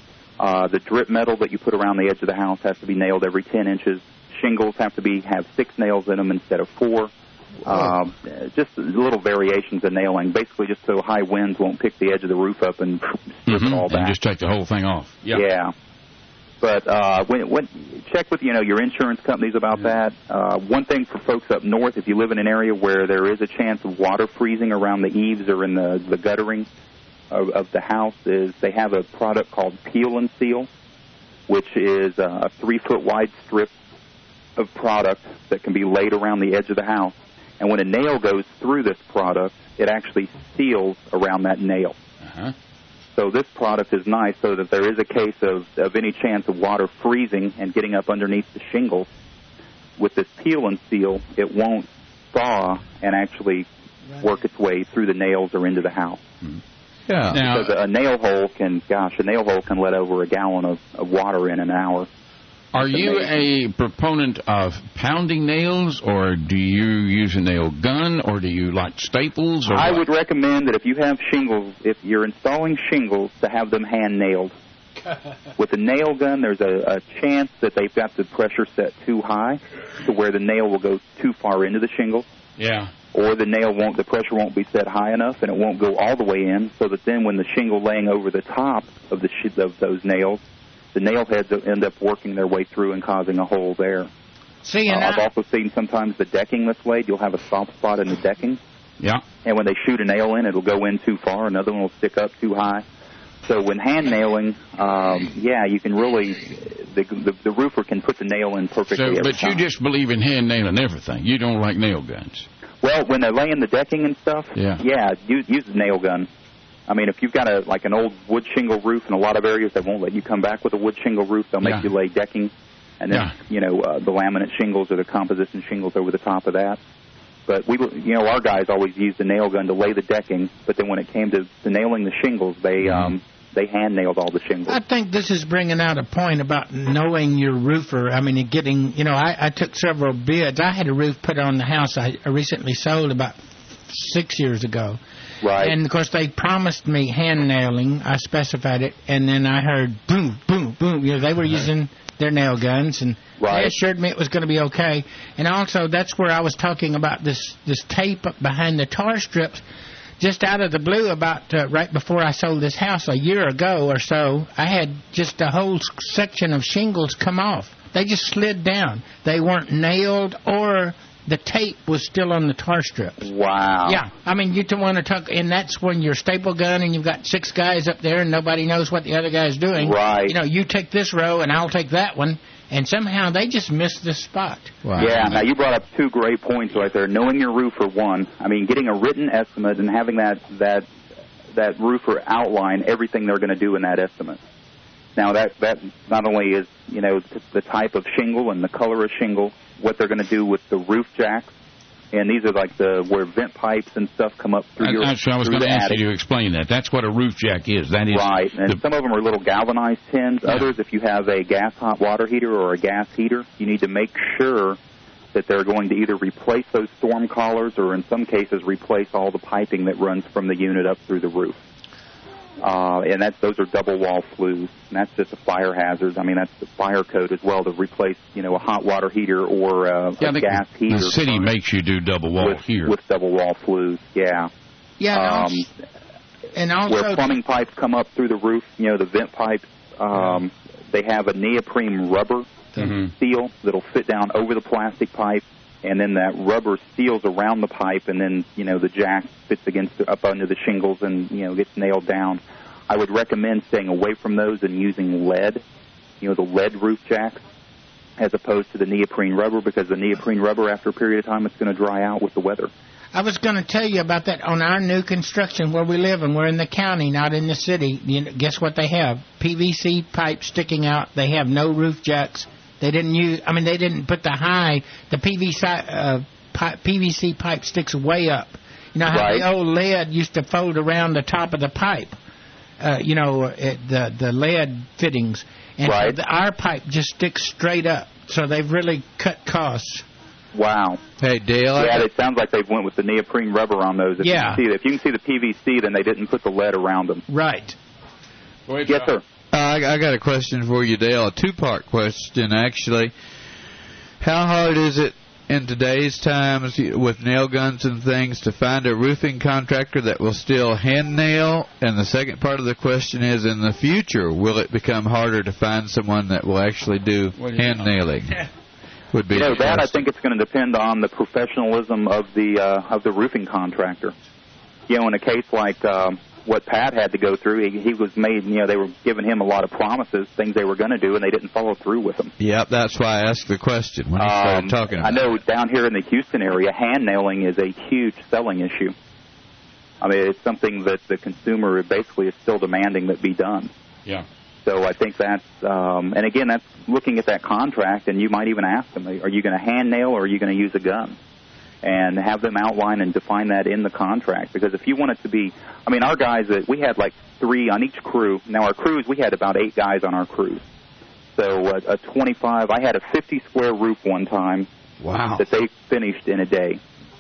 Uh, the drip metal that you put around the edge of the house has to be nailed every ten inches. Shingles have to be have six nails in them instead of four. Um, just little variations of nailing, basically just so high winds won't pick the edge of the roof up and strip Mhm. it all And back. just take the whole thing off. Yeah. Yeah. But uh, when, when check with you know your insurance companies about that. Uh, one thing for folks up north, if you live in an area where there is a chance of water freezing around the eaves or in the the guttering of, of the house, is they have a product called Peel and Seal, which is a three foot wide strip of product that can be laid around the edge of the house. And when a nail goes through this product, it actually seals around that nail. Uh-huh. So this product is nice so that there is a case of, of any chance of water freezing and getting up underneath the shingles. With this Peel and Seal, it won't thaw and actually work its way through the nails or into the house. Yeah. Now, Because a nail hole can, gosh, a nail hole can let over a gallon of, of water in an hour. are That's you amazing. a proponent of pounding nails, or do you use a nail gun, or do you like staples? Or I what? would recommend that if you have shingles, if you're installing shingles, to have them hand nailed. With a nail gun, there's a, a chance that they've got the pressure set too high to where the nail will go too far into the shingle, Yeah. or the nail won't, the pressure won't be set high enough, and it won't go all the way in, so that then when the shingle laying over the top of the sh- of those nails, the nail heads will end up working their way through and causing a hole there. See, Uh, and I've I, also seen sometimes the decking that's laid, you'll have a soft spot in the decking, Yeah. and when they shoot a nail in, it'll go in too far, another one will stick up too high. So when hand nailing, um, yeah, you can really, the, the the roofer can put the nail in perfectly So, every but you time. just believe in hand nailing everything. You don't like nail guns. Well, when they're laying the decking and stuff, Yeah. yeah, use, use the nail gun. I mean, if you've got a like an old wood shingle roof, in a lot of areas they won't let you come back with a wood shingle roof. They'll make Yeah. you lay decking, and then Yeah. you know uh, the laminate shingles or the composition shingles over the top of that. But we, you know, our guys always used the nail gun to lay the decking. But then when it came to, to nailing the shingles, they um, they hand nailed all the shingles. I think this is bringing out a point about knowing your roofer. I mean, getting, you know, I, I took several bids. I had a roof put on the house I recently sold about six years ago. Right. And, of course, they promised me hand nailing. I specified it. And then I heard boom, boom, boom. You know, they were using their nail guns. And Right. they assured me it was going to be okay. And also, that's where I was talking about this, this tape behind the tar strips. Just out of the blue, about uh, right before I sold this house a year ago or so, I had just a whole section of shingles come off. They just slid down. They weren't nailed or the tape was still on the tar strips. Wow. Yeah, I mean, you don't want to talk, and that's when you're staple gun and you've got six guys up there and nobody knows what the other guy's doing. Right. You know, you take this row and I'll take that one, and somehow they just missed this spot. Wow. Yeah, now you brought up two great points right there. Knowing your roofer, one. I mean, getting a written estimate and having that that that roofer outline everything they're going to do in that estimate. Now, that that not only is, you know, the type of shingle and the color of shingle, what they're going to do with the roof jacks, and these are like the where vent pipes and stuff come up through your That's what I was through going to the ask attic. you to explain that. That's what a roof jack is. That is Right, and the, some of them are little galvanized tins. Yeah. Others, if you have a gas hot water heater or a gas heater, you need to make sure that they're going to either replace those storm collars or in some cases replace all the piping that runs from the unit up through the roof. Uh, and that's, those are double wall flues, and that's just a fire hazard. I mean, that's the fire code as well to replace, you know, a hot water heater or uh, yeah, a the, gas heater. The city makes you do double wall with, here. with double wall flues, yeah. Yeah, Um, and also where plumbing pipes come up through the roof, you know, the vent pipes, um, they have a neoprene rubber Mm-hmm. seal that'll fit down over the plastic pipe, and then that rubber seals around the pipe, and then, you know, the jack fits against up under the shingles and, you know, gets nailed down. I would recommend staying away from those and using lead, you know, the lead roof jacks, as opposed to the neoprene rubber, because the neoprene rubber, after a period of time, it's going to dry out with the weather. I was going to tell you about that on our new construction where we live, and we're in the county, not in the city. You know, guess what they have? P V C pipes sticking out. They have no roof jacks. They didn't use. I mean, they didn't put the high. The P V C uh, pi- P V C pipe sticks way up. You know how Right. the old lead used to fold around the top of the pipe. Uh, you know, it, the the lead fittings, and Right. so the, our pipe just sticks straight up. So they've really cut costs. Wow. Hey, Dale. I Yeah, got- it sounds like they went with the neoprene rubber on those. If Yeah. You can see, if you can see the P V C, then they didn't put the lead around them. Right. Go ahead, Yes, Charles. sir. Uh, I, I got a question for you, Dale. A two-part question, actually. How hard is it in today's times with nail guns and things to find a roofing contractor that will still hand nail? And the second part of the question is, in the future, will it become harder to find someone that will actually do What do you hand know? nailing? Would be You know, the that I question. think it's going to depend on the professionalism of the uh, of the roofing contractor. You know, in a case like um, what Pat had to go through, he, he was made. You know, they were giving him a lot of promises, things they were going to do, and they didn't follow through with them. Yep, that's why I asked the question when you started Um, talking I about know it. down here in the Houston area, hand nailing is a huge selling issue. I mean, it's something that the consumer basically is still demanding that be done. Yeah. So I think that's, um, and again, that's looking at that contract, and you might even ask them, are you going to hand nail or are you going to use a gun? And have them outline and define that in the contract. Because if you want it to be, I mean, our guys, that we had like three on each crew. Now, our crews, we had about eight guys on our crews. So uh, a twenty-five, I had a fifty square roof one time Wow. that they finished in a day.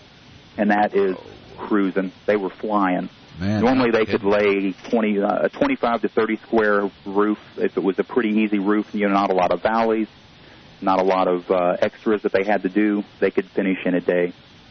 And that is cruising. They were flying. Man, Normally I'm they could kidding. lay twenty, uh, a twenty-five to thirty square roof if it was a pretty easy roof, you know, not a lot of valleys, not a lot of uh, extras that they had to do. They could finish in a day.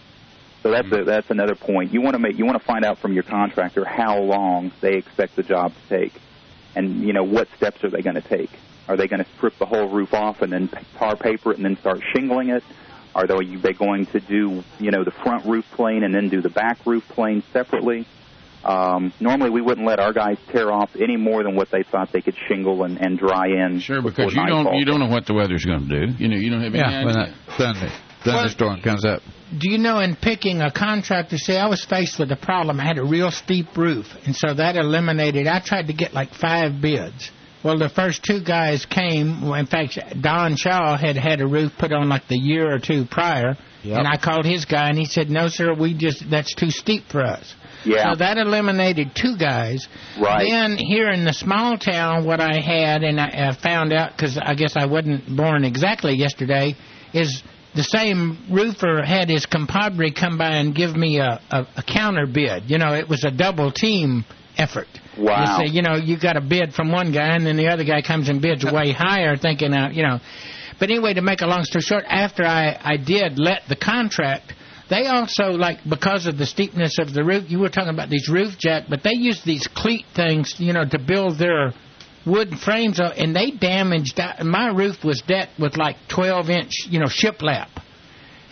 So that's a, that's another point. You want to make you want to find out from your contractor how long they expect the job to take, and you know what steps are they going to take. Are they going to strip the whole roof off and then tar paper it and then start shingling it? Are they, they going to do you know the front roof plane and then do the back roof plane separately? Um, normally, we wouldn't let our guys tear off any more than what they thought they could shingle and, and dry in. Sure, before because you don't nightfall. you don't know what the weather's going to do. You know, you don't have any Yeah, when idea. that thunder, thunderstorm comes up. Do you know, in picking a contractor, see, I was faced with a problem. I had a real steep roof, and so that eliminated, I tried to get like five bids. Well, the first two guys came. In fact, Don Shaw had had a roof put on like the year or two prior, Yep. and I called his guy, and he said, no, sir, we just that's too steep for us. Yeah. So that eliminated two guys. Right. Then here in the small town, what I had, and I, I found out because I guess I wasn't born exactly yesterday, is the same roofer had his compadre come by and give me a, a, a counter bid. You know, it was a double team effort. Wow. You say, you know, you got a bid from one guy, and then the other guy comes and bids way higher, thinking, uh, you know. But anyway, to make a long story short, after I, I did let the contract, they also, like, because of the steepness of the roof, you were talking about these roof jack, but they used these cleat things, you know, to build their wooden frames, up, and they damaged, my roof was decked with like twelve inch, you know, shiplap.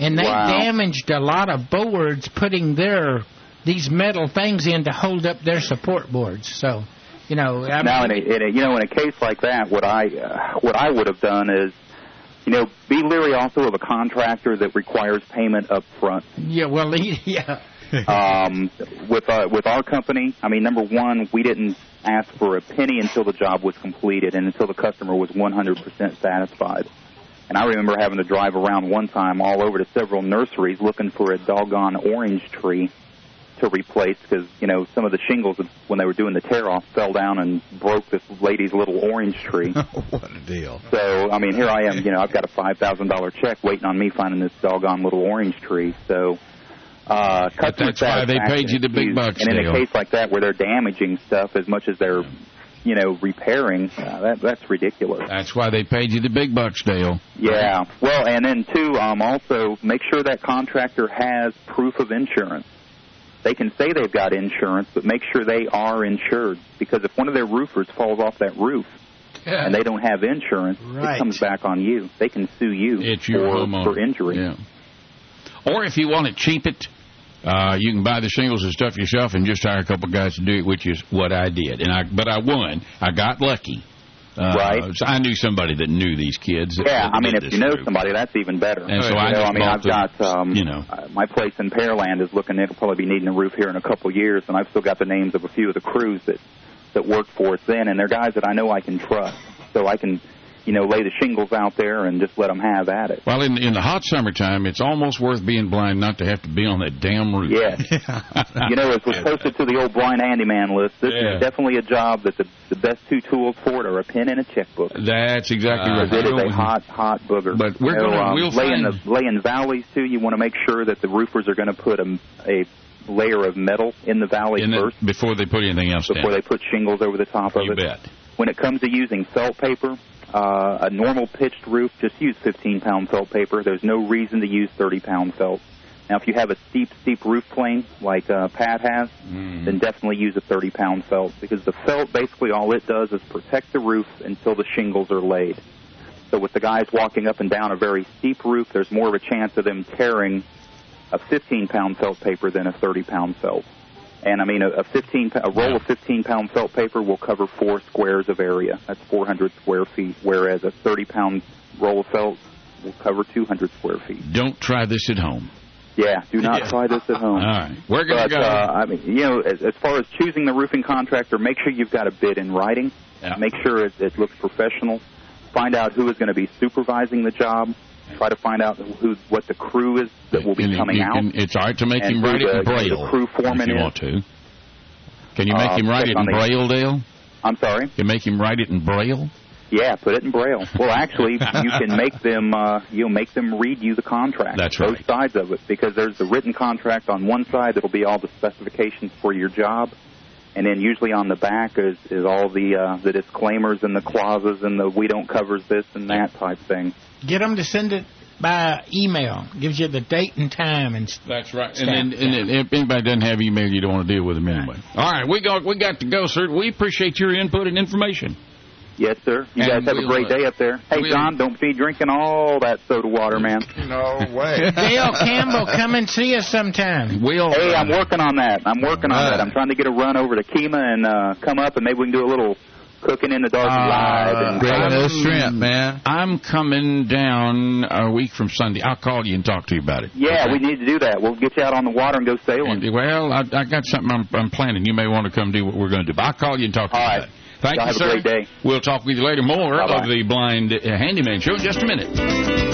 and they Wow. damaged a lot of boards putting their these metal things in to hold up their support boards. So, you know, I Now, in mean, a, in a you know in a case like that, what I uh, what I would have done is, you know, be leery also of a contractor that requires payment up front. yeah, well, yeah. Um, with uh, with our company, I mean, number one, we didn't ask for a penny until the job was completed and until the customer was one hundred percent satisfied. And I remember having to drive around one time all over to several nurseries looking for a doggone orange tree to replace because, you know, some of the shingles, when they were doing the tear-off, fell down and broke this lady's little orange tree. What a deal. So, I mean, here I am, you know, I've got a five thousand dollars check waiting on me finding this doggone little orange tree. So, uh, But customer that's why they paid you the big satisfaction is bucks, huge. And in Dale. a case like that where they're damaging stuff as much as they're, you know, repairing, uh, that that's ridiculous. That's why they paid you the big bucks, Dale. Yeah. Well, and then, too, um, also make sure that contractor has proof of insurance. They can say they've got insurance, but make sure they are insured. Because if one of their roofers falls off that roof and they don't have insurance, Right. it comes back on you. They can sue you It's your for, homeowner. for injury. Yeah. Or if you want to cheap it, uh, you can buy the shingles and stuff yourself and just hire a couple guys to do it, which is what I did. And I, but I won. I got lucky. Uh, Right. So I knew somebody that knew these kids. That, Yeah, that I mean, did if this you know roof. somebody, that's even better. And so you I know, just I mean, bought I've the- got, um, you know. uh, my place in Pearland is looking, it'll probably be needing a roof here in a couple of years, and I've still got the names of a few of the crews that, that worked for us then, and they're guys that I know I can trust. So I can, you know, lay the shingles out there and just let them have at it. Well, in in the hot summertime, it's almost worth being blind not to have to be on that damn roof. Yes. You know, as was posted to the old blind handyman list, this Yeah. is definitely a job that the, the best two tools for it are a pen and a checkbook. That's exactly right. Because it is a hot, hot booger. But we're You know, gonna- um, we'll laying, find- the, laying valleys, too, you want to make sure that the roofers are going to put a, a layer of metal in the valley In the- first before they put anything else before down. they put shingles over the top of You it. bet. When it comes to using felt paper, uh, a normal pitched roof, just use fifteen-pound felt paper. There's no reason to use thirty-pound felt. Now, if you have a steep, steep roof plane like uh, Pat has, Mm. then definitely use a thirty-pound felt because the felt, basically all it does is protect the roof until the shingles are laid. So with the guys walking up and down a very steep roof, there's more of a chance of them tearing a fifteen-pound felt paper than a thirty-pound felt. And, I mean, a, a, fifteen, a roll of fifteen-pound felt paper will cover four squares of area. That's four hundred square feet, whereas a thirty-pound roll of felt will cover two hundred square feet. Don't try this at home. Yeah, do not Yeah. try this at home. All right. We're going But, to go. uh, I mean, you know, as, as far as choosing the roofing contractor, make sure you've got a bid in writing. Yeah. Make sure it, it looks professional. Find out who is going to be supervising the job. Try to find out who, what the crew is that will be And you- coming you out. can- it's all right to make and him who write it the- in Braille the crew foreman if you is. want to. Can you make Uh, him write check it on in the- Braille, Dale? I'm sorry? You make him write it in Braille? Yeah, put it in Braille. Well, actually, you can make them, uh, you know, make them read you the contract. That's both right. sides of it, because there's the written contract on one side that'll be all the specifications for your job, and then usually on the back is, is all the uh, the disclaimers and the clauses and the we don't covers this and that type thing. Get them to send it by email. Gives you the date and time and stuff. That's right. Stamp, And then, and then if anybody doesn't have email, you don't want to deal with them anyway. All right, we got we got to go, sir. We appreciate your input and information. Yes, sir. You And guys have a we'll, great uh, day up there. Hey, we'll- John, don't be drinking all that soda water, man. No way. Dale Campbell, come and see us sometime. We'll. Hey, I'm working on that. I'm working on All that. right. I'm trying to get a run over to Kima and uh, come up, and maybe we can do a little cooking in the dark Uh, live. And Bring I'm- those shrimp, man. I'm coming down a week from Sunday. I'll call you and talk to you about it. yeah, Okay? we need to do that. We'll get you out on the water and go sailing. And, well, I, I got something I'm, I'm planning. You may want to come do what we're going to do. But I'll call you and talk to All you right. about it. Thank Y'all you, have a sir. great day. We'll talk with you later. More Bye-bye. of the Blind uh, Handyman Show in just a minute.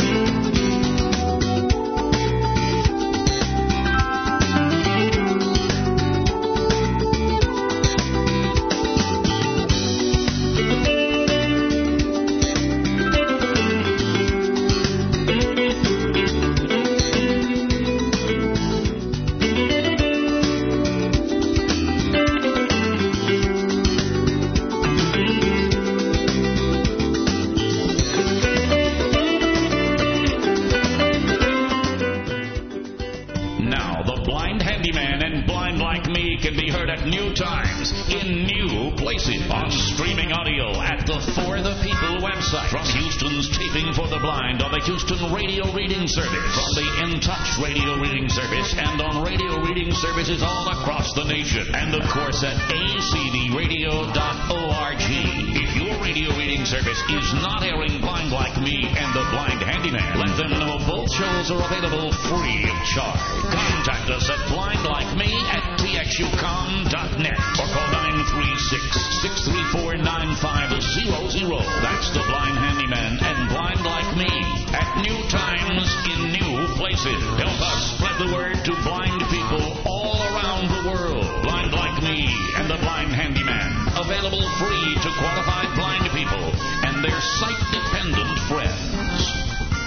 at the For the People website. From Houston's Taping for the Blind on the Houston Radio Reading Service, from the In Touch Radio Reading Service, and on radio reading services all across the nation. And, of course, at a c d radio dot org. If your radio reading service is not airing Blind Like Me and the Blind Handyman, let them know both shows are available free of charge. Contact us at blind like me at t x u com dot net or call nine three six, six three four, nine five zero zero. That's the Blind Handyman and Blind Like Me at new times in new places. Help us spread the word to blind people all around the world. Blind Like Me and the Blind Handyman, available free to qualified blind people and their sight-dependent friends.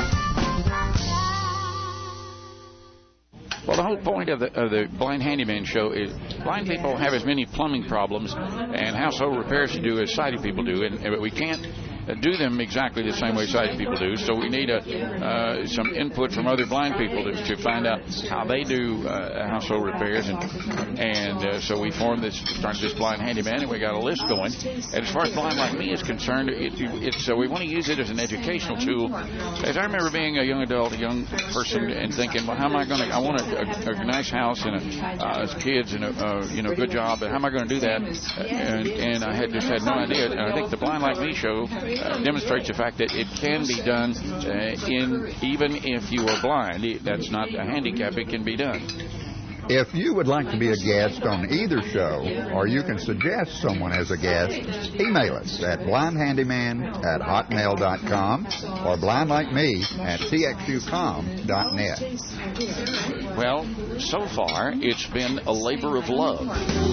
Well, the whole point of the, of the Blind Handyman show is blind people have as many plumbing problems and household repairs to do as sighted people do, and, and we can't do them exactly the same way sighted people do. So we need a, uh, some input from other blind people to, to find out how they do uh, household repairs, and and uh, so we formed this, started this Blind Handyman, and we got a list going. And as far as Blind Like Me is concerned, it, it's so we want to use it as an educational tool. As I remember being a young adult, a young person, and thinking, well, how am I going to? I want a, a, a nice house and a, uh, as kids and a uh, you know good job, but how am I going to do that? And and I had just had no idea. And I think the Blind Like Me show Uh, demonstrates the fact that it can be done uh, in even if you are blind. That's not a handicap. It can be done. If you would like to be a guest on either show, or you can suggest someone as a guest, email us at blindhandyman at hotmail dot com or blindlikeme at t x u com dot net. Well, so far, it's been a labor of love.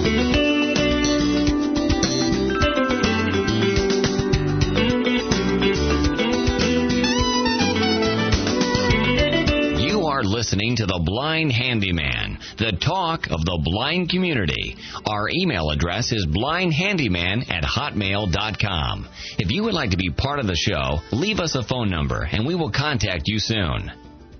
Are listening to the Blind Handyman, the talk of the blind community. Our email address is blindhandyman at hotmail dot com. If you would like to be part of the show, leave us a phone number and we will contact you soon.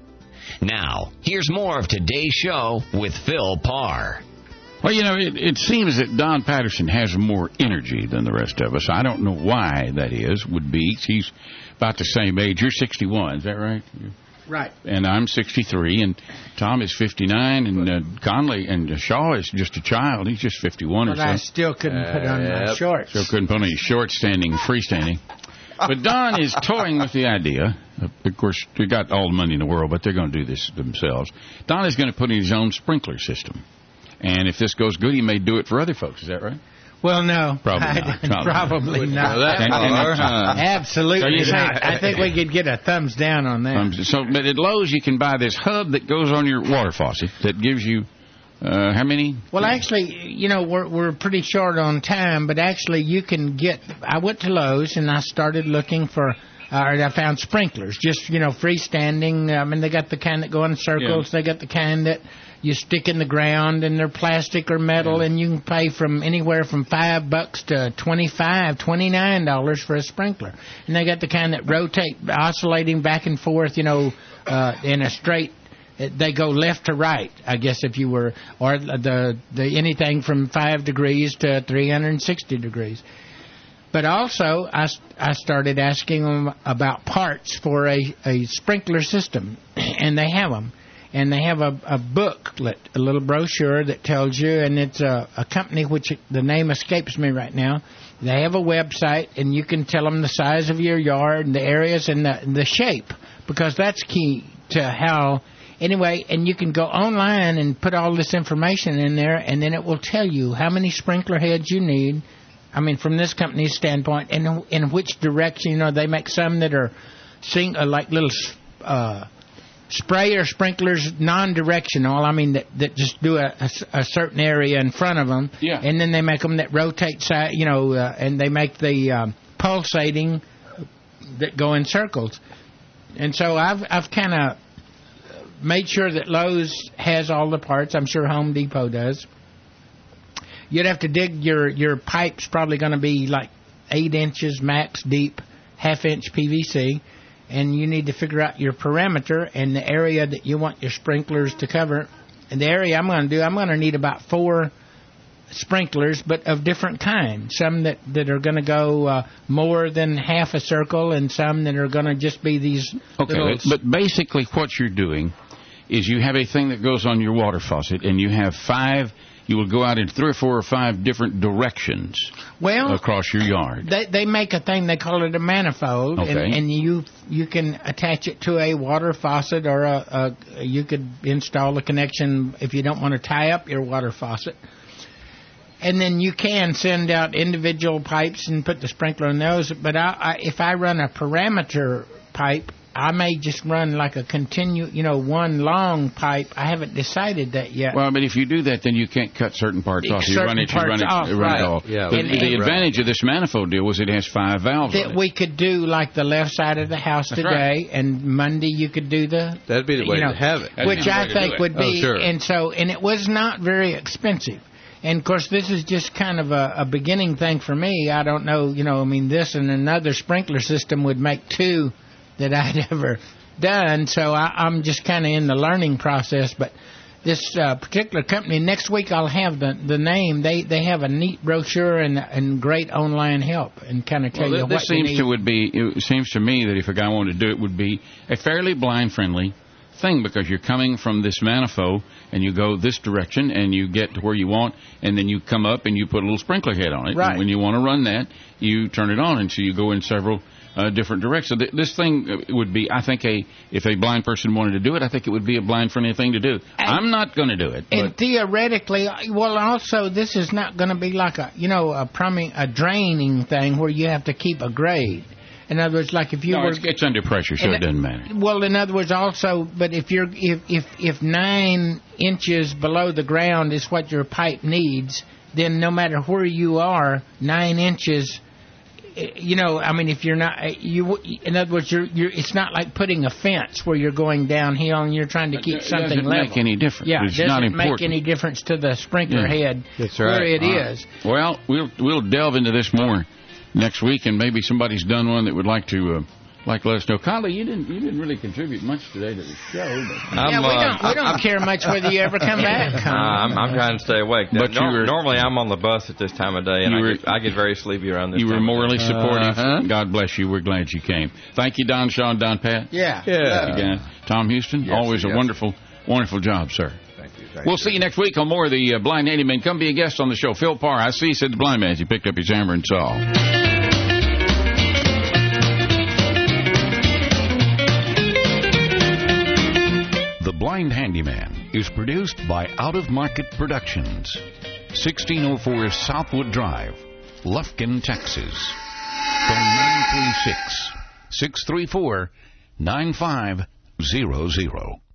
Now, here's more of today's show with Phil Parr. Well, you know, it, it seems that Don Patterson has more energy than the rest of us. I don't know why that is, would be. He's about the same age. You're sixty-one, is that right? Right. And I'm sixty-three, and Tom is fifty-nine, and uh, Conley and uh, Shaw is just a child. He's just fifty-one but or so. I still couldn't put on uh, my yep. shorts. Still couldn't put on any shorts standing, freestanding. But Don is toying with the idea. Of course, we got all the money in the world, but they're going to do this themselves. Don is going to put in his own sprinkler system. And if this goes good, he may do it for other folks. Is that right? Well, no. Probably I, not. Probably, probably not. not. And, and, uh, Absolutely so not. I think we could get a thumbs down on that. So, but at Lowe's, you can buy this hub that goes on your water faucet that gives you uh, how many? Well, actually, you know, we're we're pretty short on time, but actually, you can get. I went to Lowe's and I started looking for. Uh, I found sprinklers, just you know, freestanding. I mean, they got the kind that go in circles. Yeah. They got the kind that you stick in the ground, and they're plastic or metal, yeah. and you can pay from anywhere from five bucks to twenty-five, twenty-nine dollars for a sprinkler. And they got the kind that rotate, oscillating back and forth, you know, uh, in a straight. They go left to right, I guess, if you were, or the the anything from five degrees to three hundred sixty degrees. But also, I, I started asking them about parts for a, a sprinkler system, and they have them. And they have a, a booklet, a little brochure that tells you, and it's a, a company which the name escapes me right now. They have a website, and you can tell them the size of your yard and the areas and the, the shape, because that's key to how... Anyway, and you can go online and put all this information in there, and then it will tell you how many sprinkler heads you need. I mean, from this company's standpoint, and in which direction. You know, they make some that are sing, uh, like little uh, sprayer sprinklers, non-directional. I mean, that, that just do a, a, a certain area in front of them. Yeah. And then they make them that rotate, side, you know, uh, and they make the um, pulsating that go in circles. And so I've I've kind of made sure that Lowe's has all the parts. I'm sure Home Depot does. You'd have to dig your, your pipe's probably going to be like eight inches max deep, half inch P V C, and you need to figure out your parameter and the area that you want your sprinklers to cover. And the area I'm going to do, I'm going to need about four sprinklers, but of different kinds. Some that, that are going to go uh, more than half a circle, and some that are going to just be these. Okay, little... but basically what you're doing is you have a thing that goes on your water faucet, and you have five. You will go out in three or four or five different directions well, across your yard. They they make a thing, they call it a manifold, okay. and, and you you can attach it to a water faucet, or a, a you could install a connection if you don't want to tie up your water faucet. And then you can send out individual pipes and put the sprinkler in those. But I, I, if I run a parameter pipe, I may just run like a continue, you know, one long pipe. I haven't decided that yet. Well, but if you do that, then you can't cut certain parts off. You run it, you run it, off, run right. it off. Yeah, the and, the and, advantage of this manifold deal was it has five valves that on it. we could do like the left side of the house That's today, right. and Monday you could do the. That'd be the way you know, to have it. That'd which be the way I to think do it. would be, Oh, sure. and so, and it was not very expensive. And of course, this is just kind of a, a beginning thing for me. I don't know, you know, I mean, this and another sprinkler system would make two that I'd ever done. So I, I'm just kind of in the learning process. But this uh, particular company, next week I'll have the the name. They they have a neat brochure and and great online help, and kind of tell Well, you this what you seems need. to would be. It seems to me that if a guy wanted to do it, would be a fairly blind friendly thing, because you're coming from this manifold and you go this direction and you get to where you want, and then you come up and you put a little sprinkler head on it. Right. And when you want to run that, you turn it on, and so you go in several uh, different directions. So th- this thing would be, I think, a if a blind person wanted to do it, I think it would be a blind friendly thing to do. And, I'm not going to do it. And But theoretically, well, also this is not going to be like a you know a plumbing a draining thing where you have to keep a grade. In other words, like if you no, were it's, it's under pressure, so and it doesn't matter. Well, in other words, also, but if you're if if if nine inches below the ground is what your pipe needs, then no matter where you are, nine inches. You know, I mean, if you're not, you. In other words, you're, you're. It's not like putting a fence where you're going downhill and you're trying to keep It something doesn't level. make any difference. Yeah, it It's doesn't not make important. any difference to the sprinkler Yeah. head That's where right. it All right. is. Well, we'll we'll delve into this more next week, and maybe somebody's done one that would like to uh, like let us know. Kylie, you didn't you didn't really contribute much today to the show. But I'm, yeah, we uh, don't we don't I'm- care much whether you ever come back. Uh, I'm, I'm trying to stay awake. But Nor- you were- normally I'm on the bus at this time of day, and You I, were- get, I get very sleepy around this you were time of morally day. supportive. Uh-huh. God bless you. We're glad you came. Thank you, Don Sean, Don Pat. Yeah. Yeah. Thank you, guys. Tom Houston, Yes, always a yes. wonderful, wonderful job, sir. Thank you. Thank We'll see you next week on more of the uh, Blind Handyman. Come be a guest on the show. Phil Parr, I see, said the blind man as he picked up his hammer and saw. The Blind Handyman is produced by Out of Market Productions, sixteen oh four Southwood Drive, Lufkin, Texas. Phone nine three six, six three four, nine five zero zero.